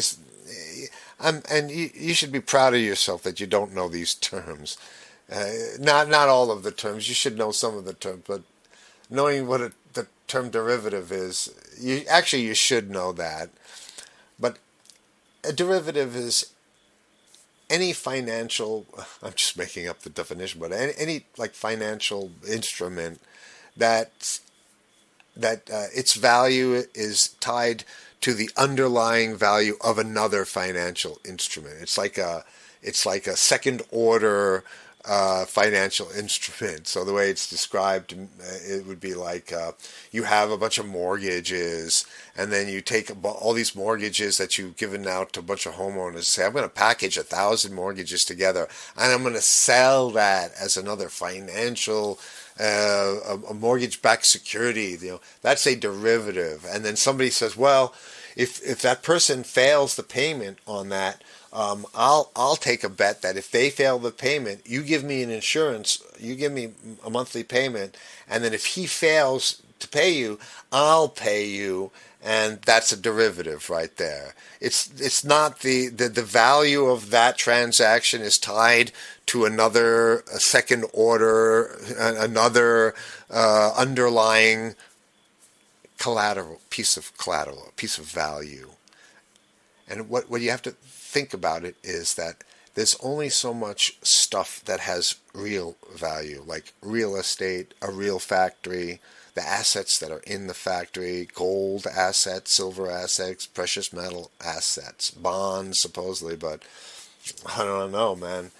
and you should be proud of yourself that you don't know these terms. Not all of the terms. You should know some of the terms, but knowing what the term derivative is, you should know that. But a derivative is any financial, I'm just making up the definition, but any like financial instrument that its value is tied to the underlying value of another financial instrument. It's like a second order financial instrument. So the way it's described, it would be like you have a bunch of mortgages, and then you take all these mortgages that you've given out to a bunch of homeowners and say, I'm going to package 1,000 mortgages together, and I'm going to sell that as another financial a mortgage-backed security. That's a derivative. And then somebody says, well, if that person fails the payment on that, I'll take a bet that if they fail the payment, you give me an insurance, you give me a monthly payment, and then if he fails to pay you, I'll pay you, and that's a derivative right there. It's not the value of that transaction is tied to a second order, another underlying piece of value. And what you have to think about it is that there's only so much stuff that has real value, like real estate, a real factory, the assets that are in the factory, gold assets, silver assets, precious metal assets, bonds supposedly, but I don't know, man.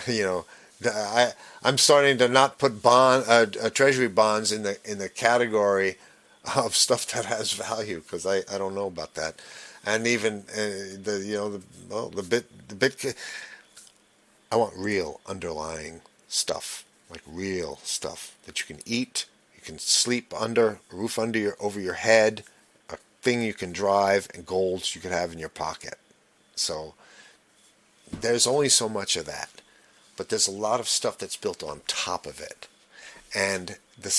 I'm starting to not put treasury bonds in the category of stuff that has value, because I don't know about that. And even the bit, I want real underlying stuff, like real stuff that you can eat, you can sleep under, a roof over your head, a thing you can drive, and golds you could have in your pocket. So there's only so much of that, but there's a lot of stuff that's built on top of it, and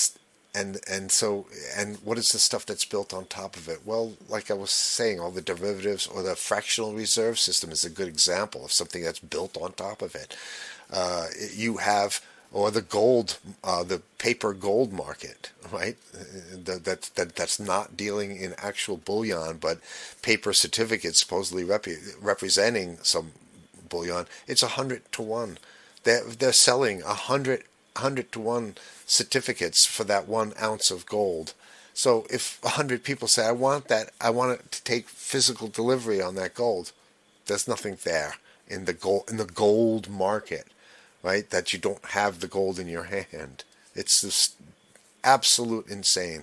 what is the stuff that's built on top of it? Well, like I was saying, all the derivatives, or the fractional reserve system is a good example of something that's built on top of it. You have, or the gold, the paper gold market, right? That's not dealing in actual bullion, but paper certificates supposedly representing some bullion. It's 100 to 1. They're selling 100 to 1 certificates for that 1 ounce of gold. So if 100 people say, I want that, I want it to take physical delivery on that gold, there's nothing there in the gold market, right? That you don't have the gold in your hand. It's just absolute insane.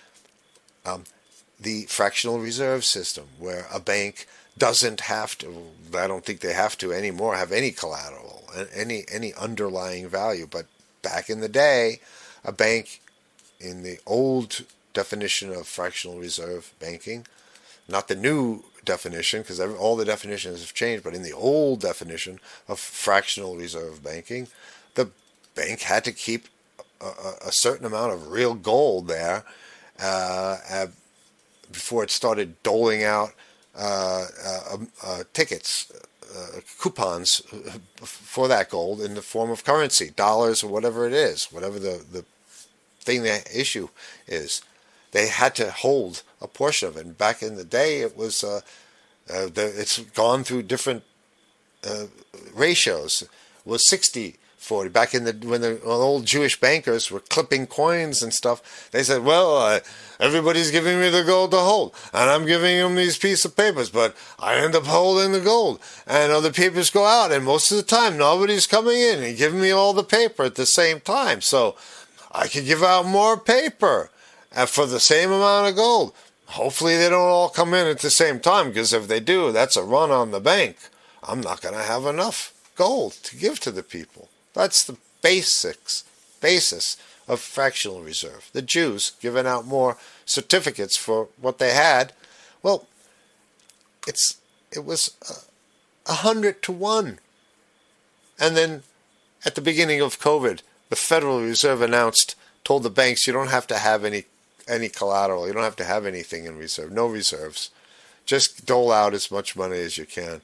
The fractional reserve system, where a bank doesn't have to, I don't think they have to anymore, have any collateral, any underlying value. But back in the day, a bank, in the old definition of fractional reserve banking, not the new definition, because all the definitions have changed, but in the old definition of fractional reserve banking, the bank had to keep a certain amount of real gold there before it started doling out tickets, coupons for that gold in the form of currency, dollars or whatever it is, whatever the thing the issue is. They had to hold a portion of it. And back in the day, it was it's gone through different ratios. It was 60-40. Back in when the old Jewish bankers were clipping coins and stuff, they said, well, everybody's giving me the gold to hold, and I'm giving them these pieces of papers, but I end up holding the gold, and other papers go out, and most of the time nobody's coming in and giving me all the paper at the same time, so I could give out more paper for the same amount of gold. Hopefully they don't all come in at the same time, because if they do, that's a run on the bank. I'm not going to have enough gold to give to the people. That's the basis of fractional reserve. The Jews giving out more certificates for what they had. Well, it was 100-1. And then at the beginning of COVID, the Federal Reserve told the banks, you don't have to have any collateral. You don't have to have anything in reserve. No reserves. Just dole out as much money as you can.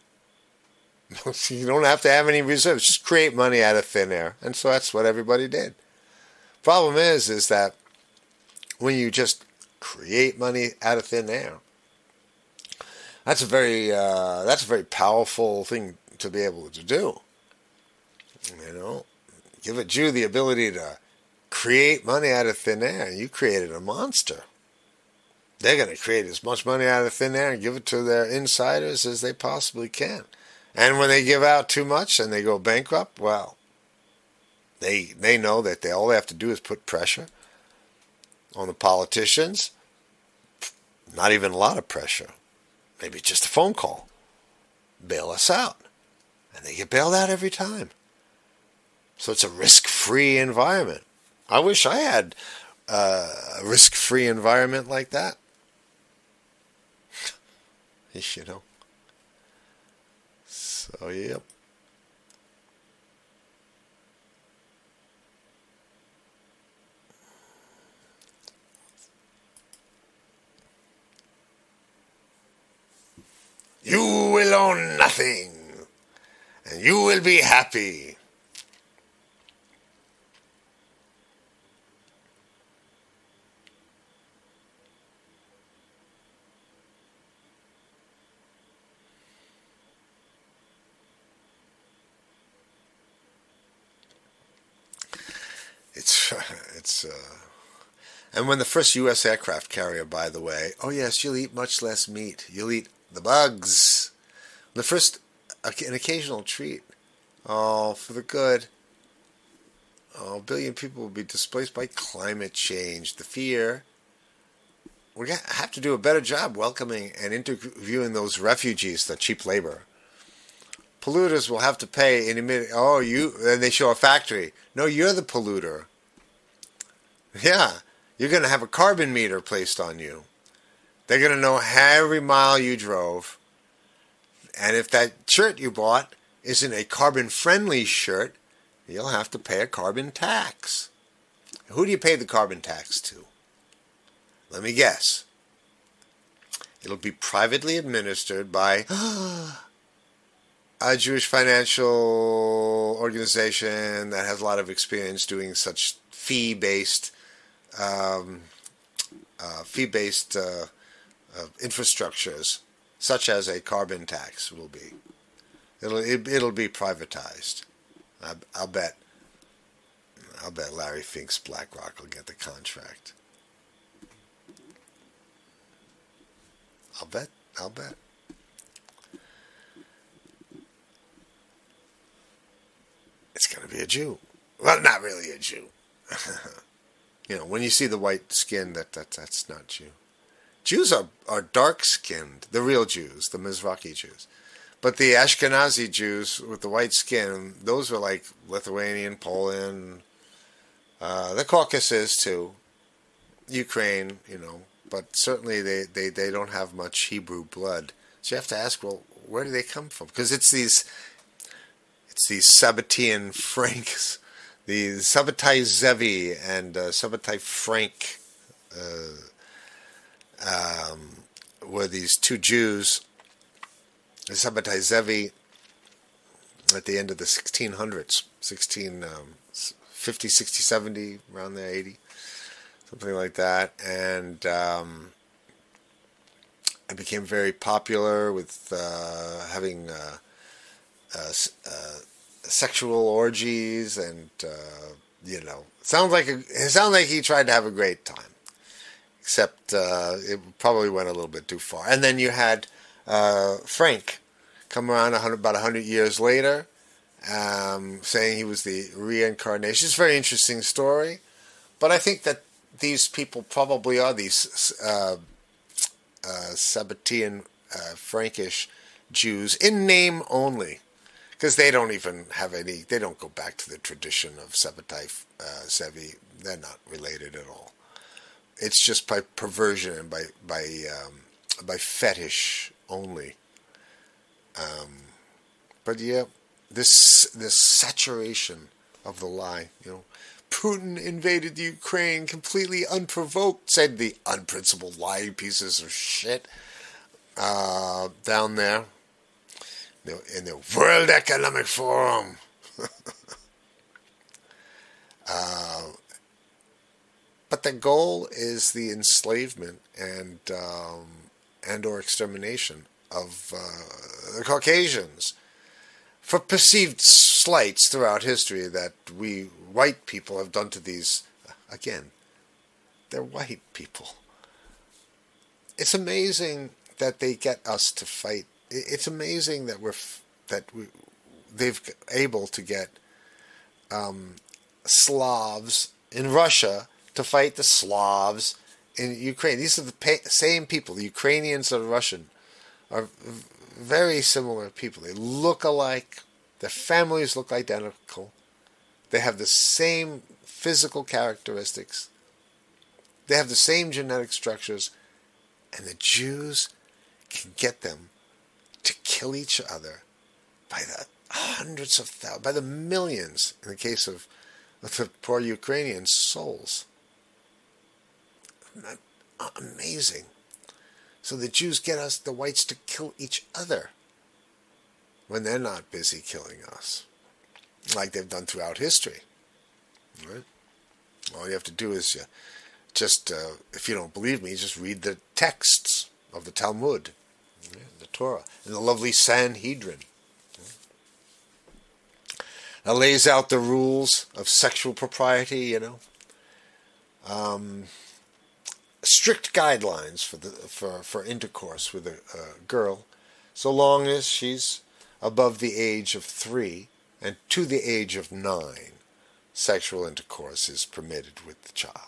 You don't have to have any reserves. Just create money out of thin air. And so that's what everybody did. Problem is that when you just create money out of thin air, that's a very powerful thing to be able to do. Give a Jew the ability to create money out of thin air, and you created a monster. They're going to create as much money out of thin air and give it to their insiders as they possibly can. And when they give out too much and they go bankrupt, well, they know that all they have to do is put pressure on the politicians. Not even a lot of pressure. Maybe just a phone call. Bail us out. And they get bailed out every time. So it's a risk-free environment. I wish I had a risk-free environment like that. So, yep. You will own nothing, and you will be happy. And when the first U.S. aircraft carrier, by the way, oh yes, you'll eat much less meat. You'll eat the bugs. The first, an occasional treat. Oh, for the good. Oh, a billion people will be displaced by climate change. The fear. We have to do a better job welcoming and interviewing those refugees, the cheap labor. Polluters will have to pay in a minute. Oh, and they show a factory. No, you're the polluter. Yeah, you're going to have a carbon meter placed on you. They're going to know every mile you drove. And if that shirt you bought isn't a carbon-friendly shirt, you'll have to pay a carbon tax. Who do you pay the carbon tax to? Let me guess. It'll be privately administered by a Jewish financial organization that has a lot of experience doing such fee-based infrastructures, such as a carbon tax will be. It'll be privatized. I'll bet Larry Fink's BlackRock will get the contract. I'll bet. It's going to be a Jew. Well, not really a Jew. When you see the white skin, that's not Jew. Jews are dark-skinned, the real Jews, the Mizrahi Jews. But the Ashkenazi Jews with the white skin, those were like Lithuanian, Poland, the Caucasus too, Ukraine, but certainly they don't have much Hebrew blood. So you have to ask, well, where do they come from? Because it's these Sabbatean Franks, the Sabbatai Zevi and Sabbatai Frank were these two Jews. The Sabbatai Zevi at the end of the 1600s, 50, 60, 70, around there, 80, something like that. And it became very popular with having sexual orgies, and it sounds like he tried to have a great time, except it probably went a little bit too far. And then you had Frank come around about 100 years later, saying he was the reincarnation. It's a very interesting story, but I think that these people probably are these Sabbatean Frankish Jews in name only, because they don't even have any. They don't go back to the tradition of Sabbatai Zevi. They're not related at all. It's just by perversion and by fetish only. But yeah, this saturation of the lie, Putin invaded Ukraine completely unprovoked, said the unprincipled lying pieces of shit down there in the World Economic Forum. But the goal is the enslavement and or extermination of the Caucasians for perceived slights throughout history that we white people have done to these. Again, they're white people. It's amazing that they get us to fight. It's amazing that they've able to get Slavs in Russia to fight the Slavs in Ukraine. These are the same people. The Ukrainians and the Russian are very similar people. They look alike. Their families look identical. They have the same physical characteristics. They have the same genetic structures. And the Jews can get them to kill each other by the hundreds of thousands, by the millions, in the case of the poor Ukrainian souls. Amazing. So the Jews get us, the whites, to kill each other when they're not busy killing us, like they've done throughout history. Right? All you have to do is just, if you don't believe me, just read the texts of the Talmud, the Torah, and the lovely Sanhedrin. That lays out the rules of sexual propriety, strict guidelines for intercourse with a girl, so long as she's above the age of 3 and to the age of 9, sexual intercourse is permitted with the child.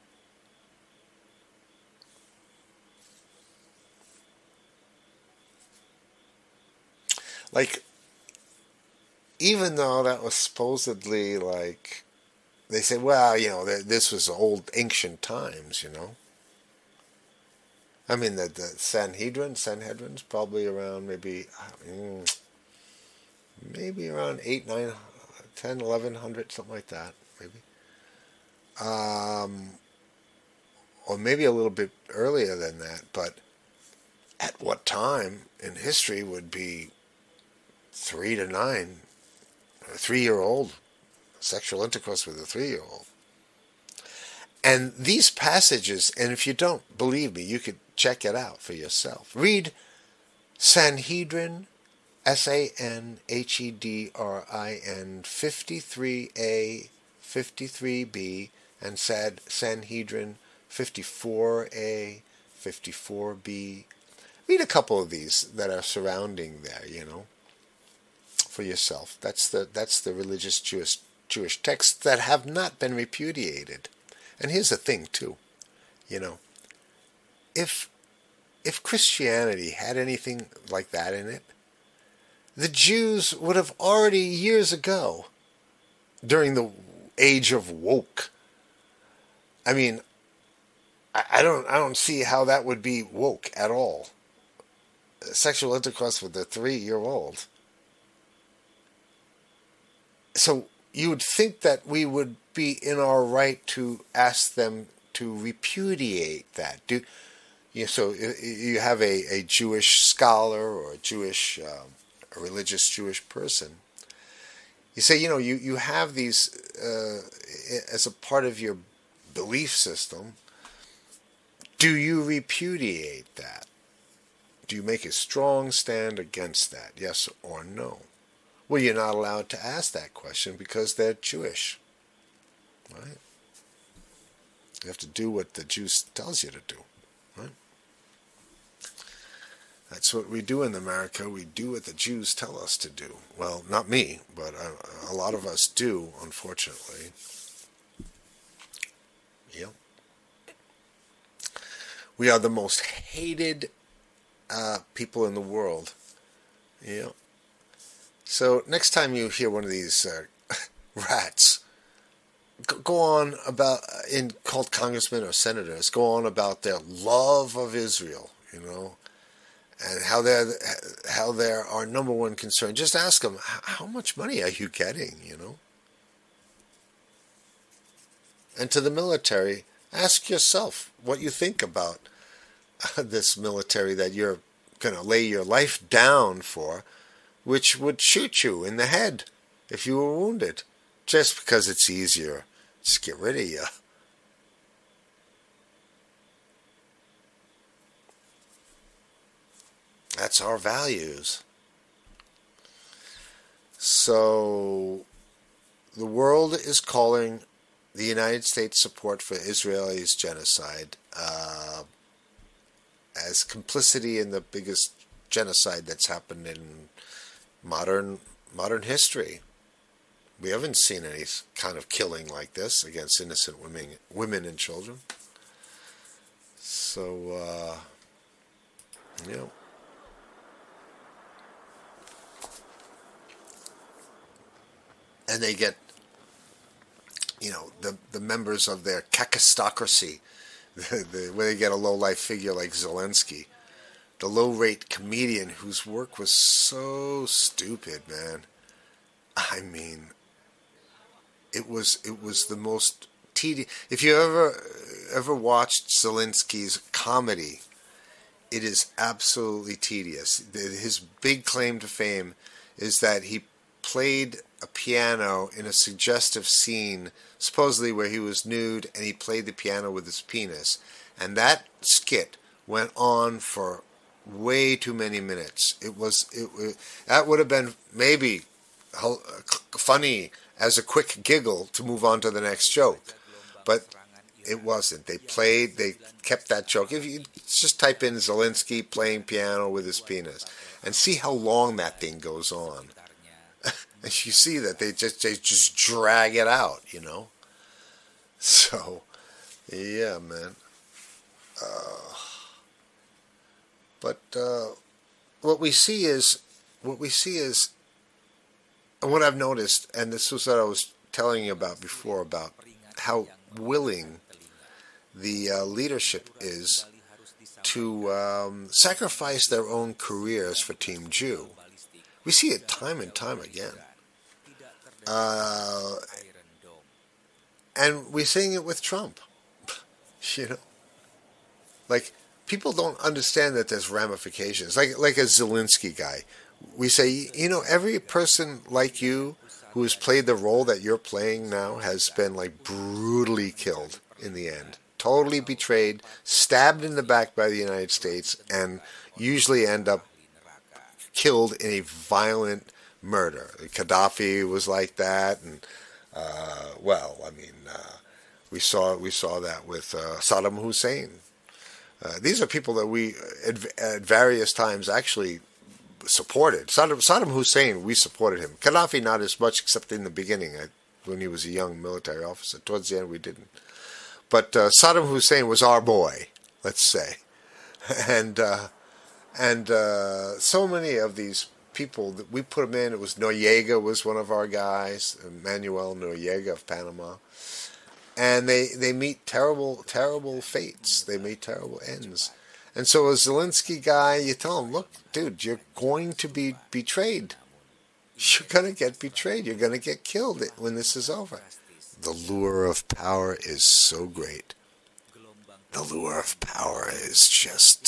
Like, even though that was supposedly like, they say, well, this was old ancient times, I mean, the Sanhedrin's probably around maybe around 8, 9, 10, 1100, something like that, maybe. Or maybe a little bit earlier than that, but at what time in history would be 3 to 9, a 3-year-old, sexual intercourse with a 3-year-old? And these passages, and if you don't believe me, you could check it out for yourself. Read Sanhedrin, Sanhedrin 53a, 53b, and Sanhedrin 54a, 54b. Read a couple of these that are surrounding there, for yourself. That's the religious Jewish texts that have not been repudiated. And here's the thing too, if Christianity had anything like that in it, the Jews would have already years ago, during the age of woke. I mean, I don't see how that would be woke at all. Sexual intercourse with a 3-year-old. So you would think that we would be in our right to ask them to repudiate that. So you have a Jewish scholar or a religious Jewish person. You say, you have these as a part of your belief system. Do you repudiate that? Do you make a strong stand against that? Yes or no? Well, you're not allowed to ask that question because they're Jewish. Right? You have to do what the Jews tells you to do. Right? That's what we do in America. We do what the Jews tell us to do. Well, not me, but a lot of us do, unfortunately. Yep. We are the most hated people in the world. You know. So next time you hear one of these rats go on about in called congressmen or senators go on about their love of Israel, and how they're our number one concern. Just ask them, how much money are you getting? And to the military, ask yourself what you think about this military that you're going to lay your life down for, which would shoot you in the head if you were wounded, just because it's easier. Just get rid of you. That's our values. So the world is calling the United States support for Israel's genocide as complicity in the biggest genocide that's happened in modern history. We haven't seen any kind of killing like this against innocent women and children. So, and they get, the members of their kakistocracy, where they get a low-life figure like Zelensky, the low-rate comedian whose work was so stupid, man. I mean, it was the most tedious. If you ever watched Zelensky's comedy, it is absolutely tedious. His big claim to fame is that he played a piano in a suggestive scene, supposedly where he was nude, and he played the piano with his penis. And that skit went on for way too many minutes. That would have been maybe funny as a quick giggle to move on to the next joke, but it wasn't. They kept that joke. If you just type in Zelensky playing piano with his penis and see how long that thing goes on, and you see that they just drag it out, So, yeah, man. But what we see is, and what I've noticed, and this was what I was telling you about before, about how willing the leadership is to sacrifice their own careers for Team Jew. We see it time and time again. And we're seeing it with Trump. Like, people don't understand that there's ramifications. Like a Zelensky guy. We say, every person like you who has played the role that you're playing now has been, like, brutally killed in the end. Totally betrayed, stabbed in the back by the United States, and usually end up killed in a violent murder. Gaddafi was like that, and we saw that with Saddam Hussein. These are people that we at various times actually supported. Saddam Hussein, we supported him. Gaddafi not as much, except in the beginning when he was a young military officer. Towards the end, we didn't. But Saddam Hussein was our boy, let's say, and so many of these people that we put them in. It was Noriega was one of our guys, Manuel Noriega of Panama, and they meet terrible fates. They meet terrible ends. And so a Zelensky guy, you tell him, look, dude, you're going to be betrayed. You're going to get betrayed. You're going to get killed when this is over. The lure of power is so great. The lure of power is just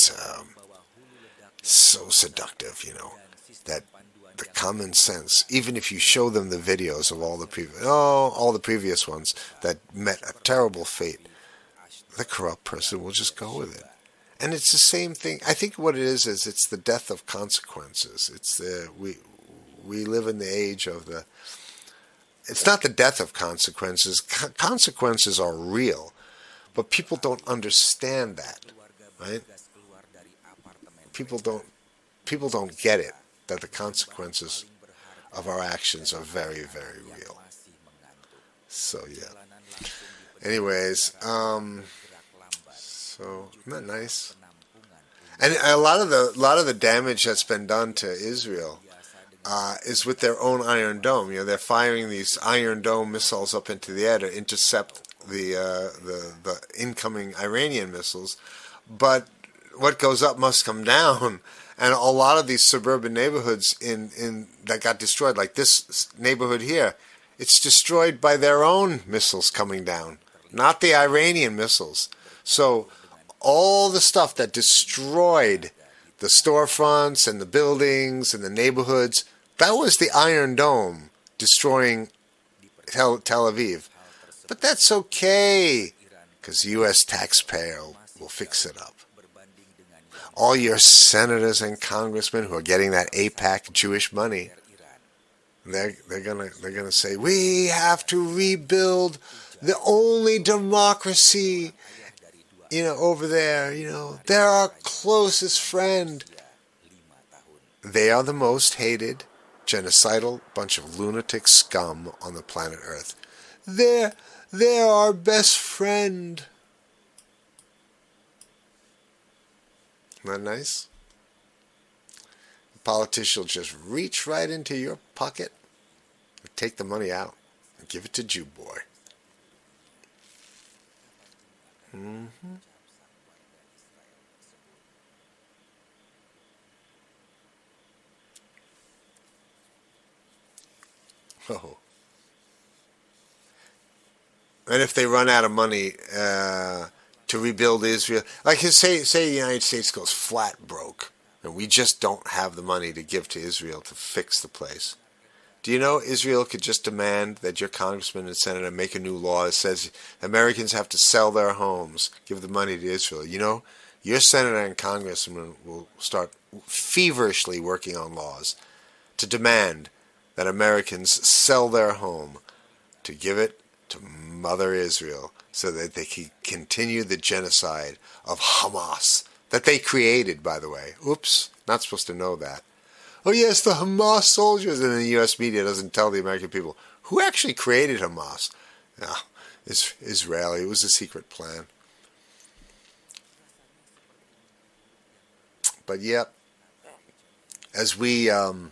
so seductive, that the common sense, even if you show them the videos of all the previous ones that met a terrible fate, the corrupt person will just go with it. And it's the same thing. I think what it is it's the death of consequences. We live in the age of the. It's not the death of consequences. Consequences are real, but people don't understand that, right? People don't get it, that the consequences of our actions are very, very real. So yeah. Anyways, So isn't that nice? And a lot of the damage that's been done to Israel is with their own Iron Dome. They're firing these Iron Dome missiles up into the air to intercept the incoming Iranian missiles. But what goes up must come down, and a lot of these suburban neighborhoods in that got destroyed, like this neighborhood here, it's destroyed by their own missiles coming down, not the Iranian missiles. So all the stuff that destroyed the storefronts and the buildings and the neighborhoods, that was the Iron Dome destroying Tel Aviv. But that's okay, because the U.S. taxpayer will fix it up. All your senators and congressmen who are getting that AIPAC Jewish money, they're gonna say, we have to rebuild the only democracy, over there. They're our closest friend. They are the most hated, genocidal bunch of lunatic scum on the planet Earth. They're our best friend. Isn't that nice? The politician will just reach right into your pocket and take the money out and give it to Jew boy. Mm-hmm. Oh. And if they run out of money to rebuild Israel, like say the United States goes flat broke, and we just don't have the money to give to Israel to fix the place. Do you know Israel could just demand that your congressman and senator make a new law that says Americans have to sell their homes, give the money to Israel? Your senator and congressman will start feverishly working on laws to demand that Americans sell their home to give it to Mother Israel so that they can continue the genocide of Hamas that they created, by the way. Oops, not supposed to know that. Oh yes, the Hamas soldiers, and then the U.S. media doesn't tell the American people who actually created Hamas. No, it's Israeli. It was a secret plan. But yep, as we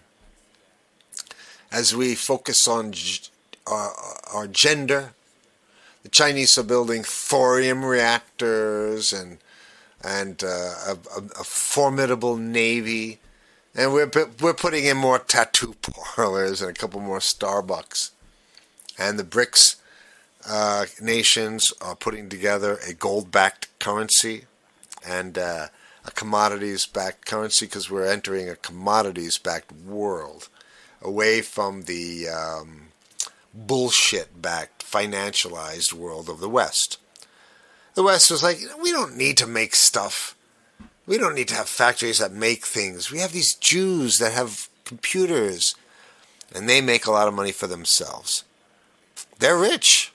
focus on our gender, the Chinese are building thorium reactors and a formidable navy, and we're putting in more tattoo parlors and a couple more Starbucks, and the BRICS nations are putting together a gold-backed currency and a commodities-backed currency, because we're entering a commodities-backed world, away from the bullshit-backed, financialized world of the West. The West was like, we don't need to make stuff. We don't need to have factories that make things. We have these Jews that have computers, and they make a lot of money for themselves. They're rich.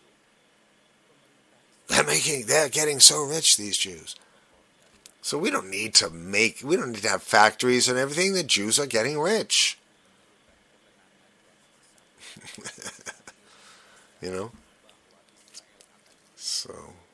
They're getting so rich, these Jews. So we don't need to have factories and everything. The Jews are getting rich. So,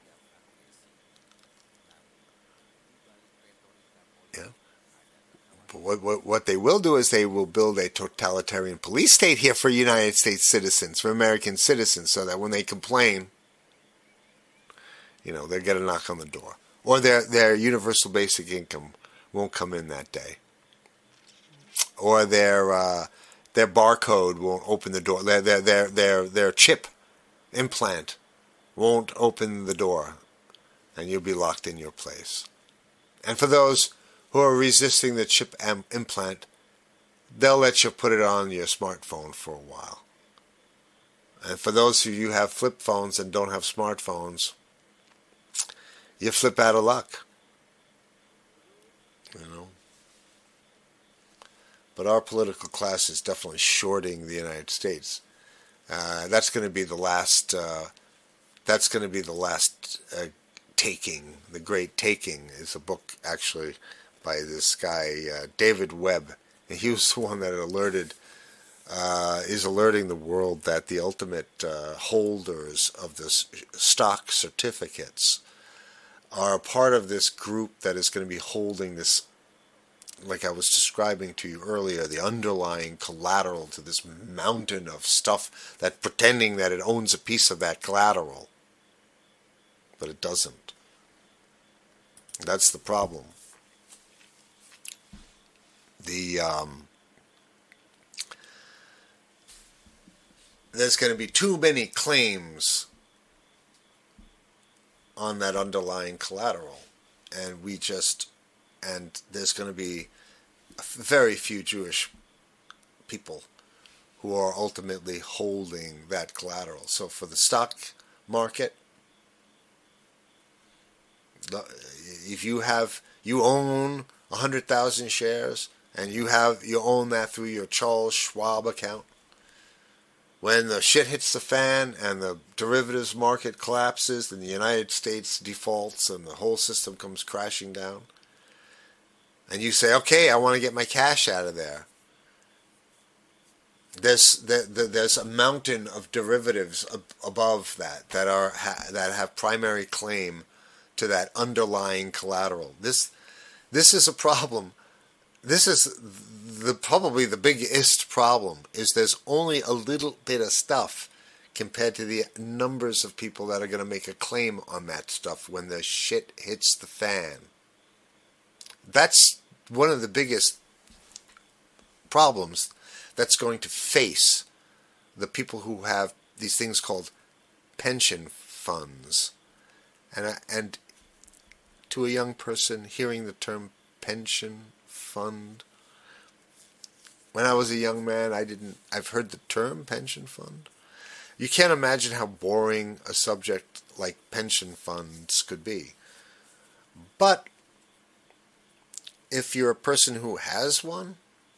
yeah. But what they will do is they will build a totalitarian police state here for United States citizens, for American citizens, so that when they complain, they'll get a knock on the door. Or their universal basic income won't come in that day. Or their barcode won't open the door. Their chip implant won't open the door, and you'll be locked in your place. And for those who are resisting the chip implant, they'll let you put it on your smartphone for a while. And for those of you who have flip phones and don't have smartphones, you flip out of luck. But our political class is definitely shorting the United States. That's going to be the last. That's going to be the last taking. The Great Taking is a book actually by this guy David Webb, and he was the one that is alerting the world that the ultimate holders of the stock certificates are a part of this group that is going to be holding this, like I was describing to you earlier, the underlying collateral to this mountain of stuff that pretending that it owns a piece of that collateral, but it doesn't. That's the problem. There's going to be too many claims on that underlying collateral, and there's going to be very few Jewish people who are ultimately holding that collateral. So for the stock market, if you own 100,000 shares and you own that through your Charles Schwab account, when the shit hits the fan and the derivatives market collapses and the United States defaults and the whole system comes crashing down, and you say, okay, I want to get my cash out of there, there's a mountain of derivatives above that have primary claim to that underlying collateral. This is a problem. This is probably the biggest problem, is there's only a little bit of stuff compared to the numbers of people that are going to make a claim on that stuff when the shit hits the fan. That's one of the biggest problems that's going to face the people who have these things called pension funds. And to a young person hearing the term pension fund, when I was a young man, I've heard the term pension fund. You can't imagine how boring a subject like pension funds could be. But if you're a person who has one,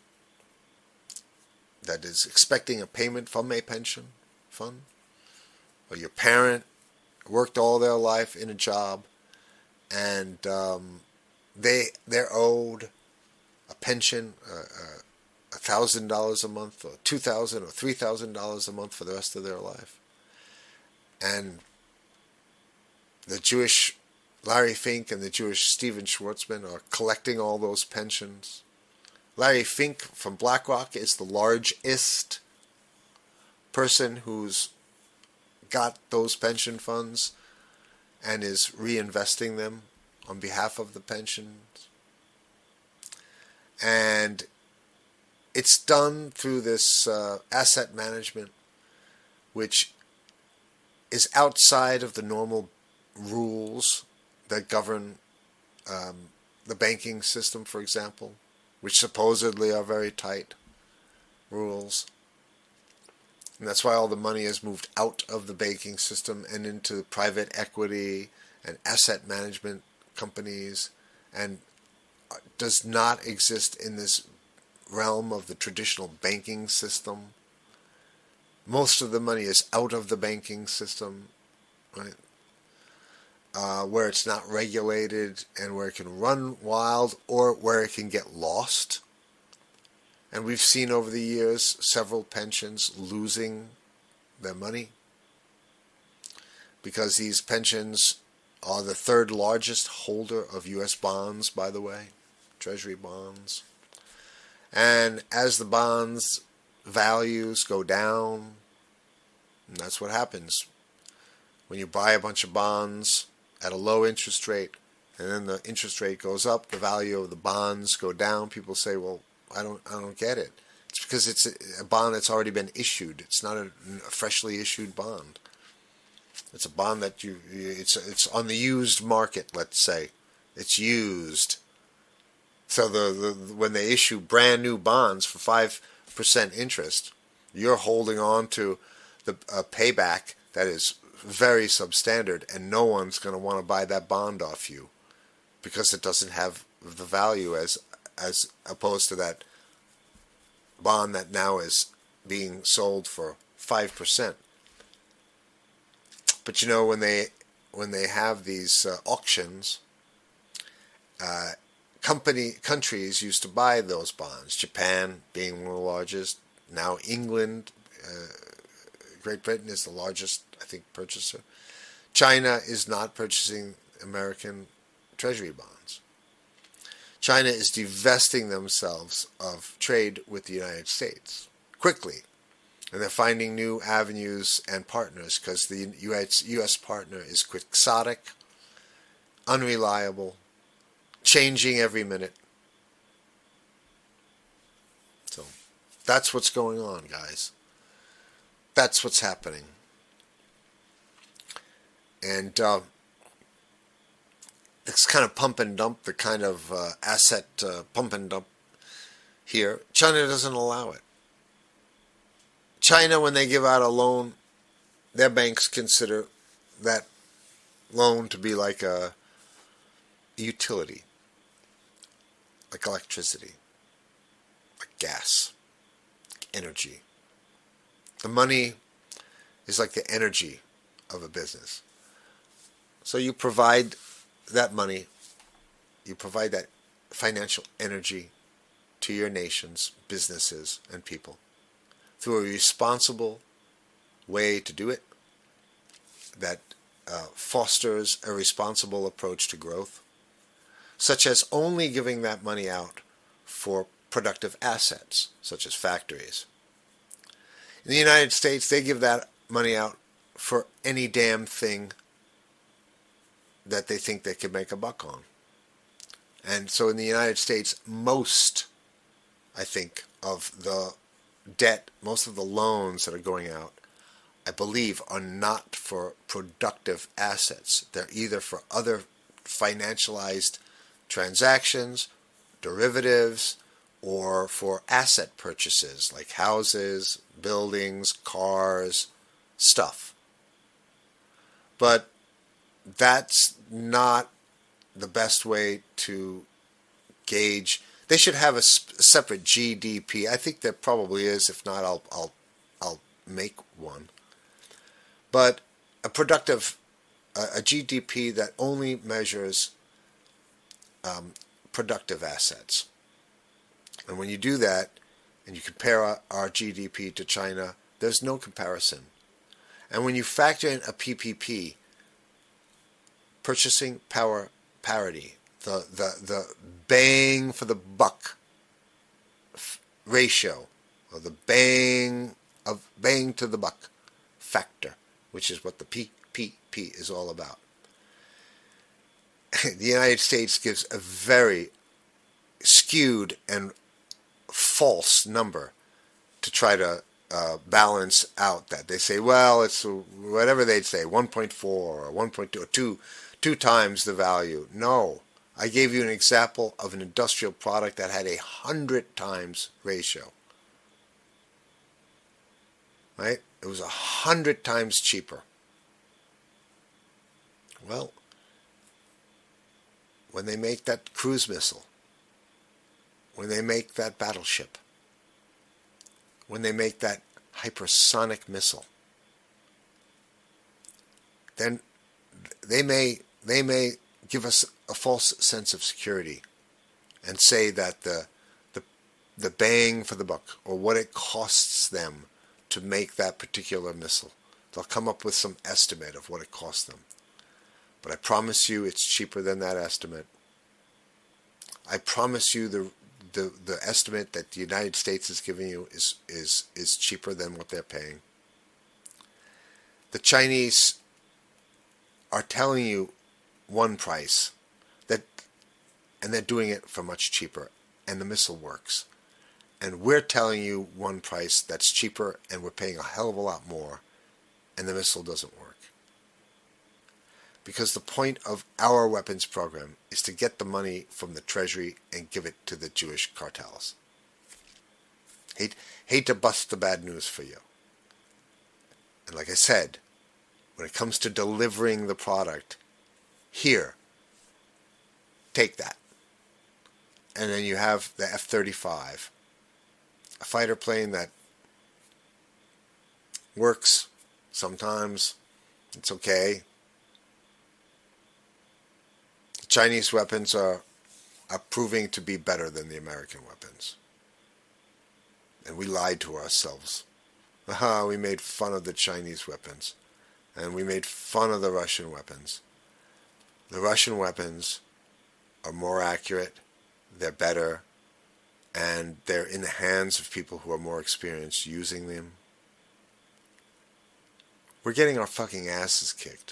that is expecting a payment from a pension fund, or your parent worked all their life in a job and they're owed a pension, $1,000 a month, or $2,000 or $3,000 a month for the rest of their life. And the Jewish Larry Fink and the Jewish Stephen Schwartzman are collecting all those pensions. Larry Fink from BlackRock is the largest person who's got those pension funds and is reinvesting them on behalf of the pensions. And it's done through this asset management, which is outside of the normal rules that govern the banking system, for example, which supposedly are very tight rules. And that's why all the money has moved out of the banking system and into private equity and asset management companies, and does not exist in this realm of the traditional banking system. Most of the money is out of the banking system, right? Where it's not regulated and where it can run wild or where it can get lost. And we've seen over the years several pensions losing their money because these pensions are the third largest holder of U.S. bonds, by the way, Treasury bonds. And as the bonds values go down, and that's what happens when you buy a bunch of bonds at a low interest rate, and then the interest rate goes up, the value of the bonds go down. People say, well, I don't get it. It's because it's a bond that's already been issued. It's not a freshly issued bond. It's a bond that it's on the used market, let's say. It's used. So when they issue brand new bonds for 5% interest, you're holding on to a payback that is very substandard, and no one's going to want to buy that bond off you because it doesn't have the value as opposed to that bond that now is being sold for 5%. But you know, when they have these auctions, countries used to buy those bonds. Japan being one of the largest. Now England, Great Britain is the largest, I think, purchaser. China is not purchasing American Treasury bonds. China is divesting themselves of trade with the United States quickly. And they're finding new avenues and partners because the U.S. partner is quixotic, unreliable, changing every minute. So that's what's going on, guys. That's what's happening. And this kind of pump and dump, the kind of asset pump and dump here, China doesn't allow it. China, when they give out a loan, their banks consider that loan to be like a utility, like electricity, like gas, energy. The money is like the energy of a business. So you provide that money, you provide that financial energy to your nations, businesses, and people through a responsible way to do it that fosters a responsible approach to growth, such as only giving that money out for productive assets, such as factories. In the United States, they give that money out for any damn thing that they think they could make a buck on. And so in the United States, most, I think, of the debt, most of the loans that are going out, I believe, are not for productive assets. They're either for other financialized transactions, derivatives, or for asset purchases like houses, buildings, cars, stuff. But that's not the best way to gauge. They should have a separate GDP. I think there probably is. If not, I'll make one. But a productive, a GDP that only measures productive assets. And when you do that, and you compare our GDP to China, there's no comparison. And when you factor in a PPP, purchasing power parity, the bang for the buck ratio, or the bang to the buck factor, which is what the PPP is all about. The United States gives a very skewed and false number to try to balance out that. They say, well, it's whatever they'd say, 1.4 or 1.2 or 2 times the value. No. I gave you an example of an industrial product that had 100 times ratio. Right? It was 100 times cheaper. Well, when they make that cruise missile, when they make that battleship, when they make that hypersonic missile, then they may give us a false sense of security and say that the bang for the buck, or what it costs them to make that particular missile, they'll come up with some estimate of what it costs them. But I promise you it's cheaper than that estimate. I promise you the estimate that the United States is giving you is cheaper than what they're paying. The Chinese are telling you one price, and they're doing it for much cheaper, and the missile works. And we're telling you one price that's cheaper, and we're paying a hell of a lot more, and the missile doesn't work. Because the point of our weapons program is to get the money from the Treasury and give it to the Jewish cartels. Hate to bust the bad news for you. And like I said, when it comes to delivering the product, here, take that. And then you have the F-35, a fighter plane that works sometimes. It's okay. The Chinese weapons are proving to be better than the American weapons. And we lied to ourselves. We made fun of the Chinese weapons. And we made fun of the Russian weapons. the Russian weapons are more accurate, they're better, and they're in the hands of people who are more experienced using them. We're getting our fucking asses kicked.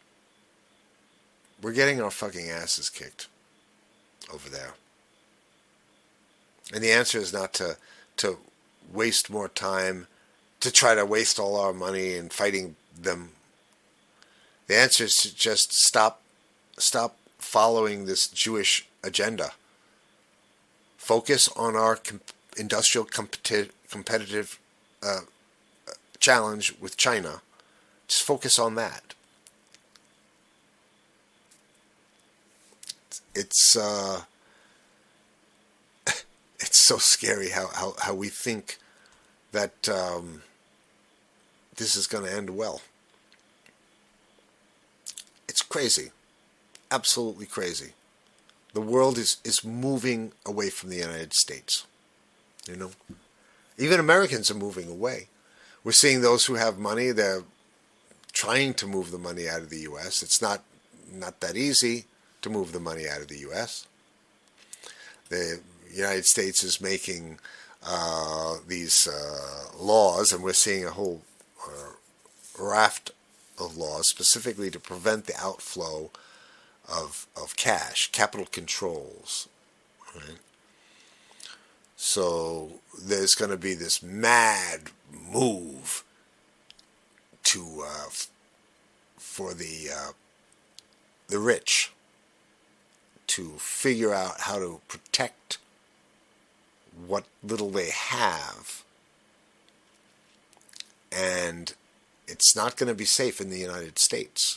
We're getting our fucking asses kicked over there. And the answer is not to waste more time, to try to waste all our money in fighting them. The answer is to just stop following this Jewish agenda. Focus on our industrial competitive challenge with China. Just focus on that. It's it's so scary how we think that this is going to end well. It's crazy. Absolutely crazy. The world is moving away from the United States. You know? Even Americans are moving away. We're seeing those who have money, they're trying to move the money out of the U.S. It's not that easy to move the money out of the U.S. The United States is making these laws, and we're seeing a whole raft of laws specifically to prevent the outflow of cash, capital controls. Right? So there's going to be this mad move to for the rich to figure out how to protect what little they have, and it's not going to be safe in the United States.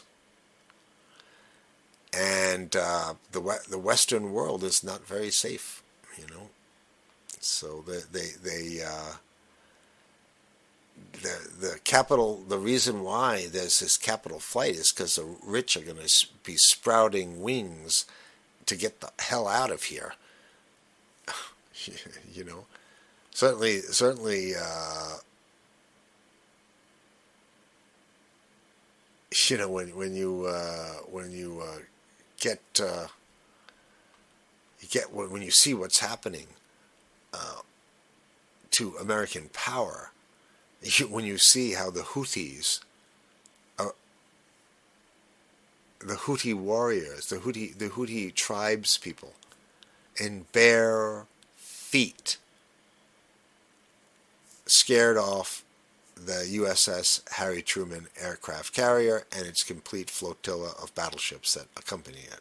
And the Western world is not very safe, you know. So the capital, the reason why there's this capital flight is because the rich are going to be sprouting wings to get the hell out of here. You know, certainly. You know, when you when you see what's happening to American power, when you see how the Houthis, the Houthi warriors, the Houthi tribes people, in bare feet, scared off the USS Harry Truman aircraft carrier and its complete flotilla of battleships that accompany it.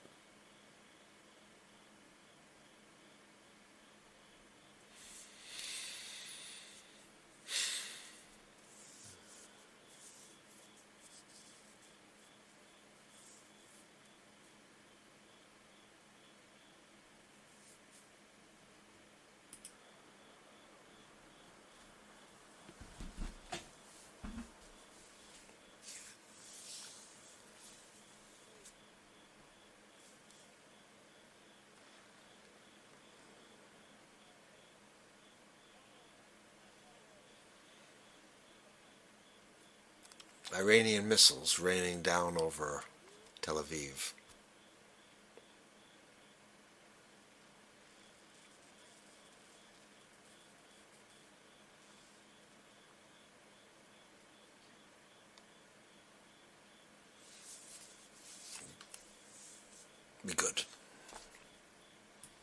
Iranian missiles raining down over Tel Aviv. Be good.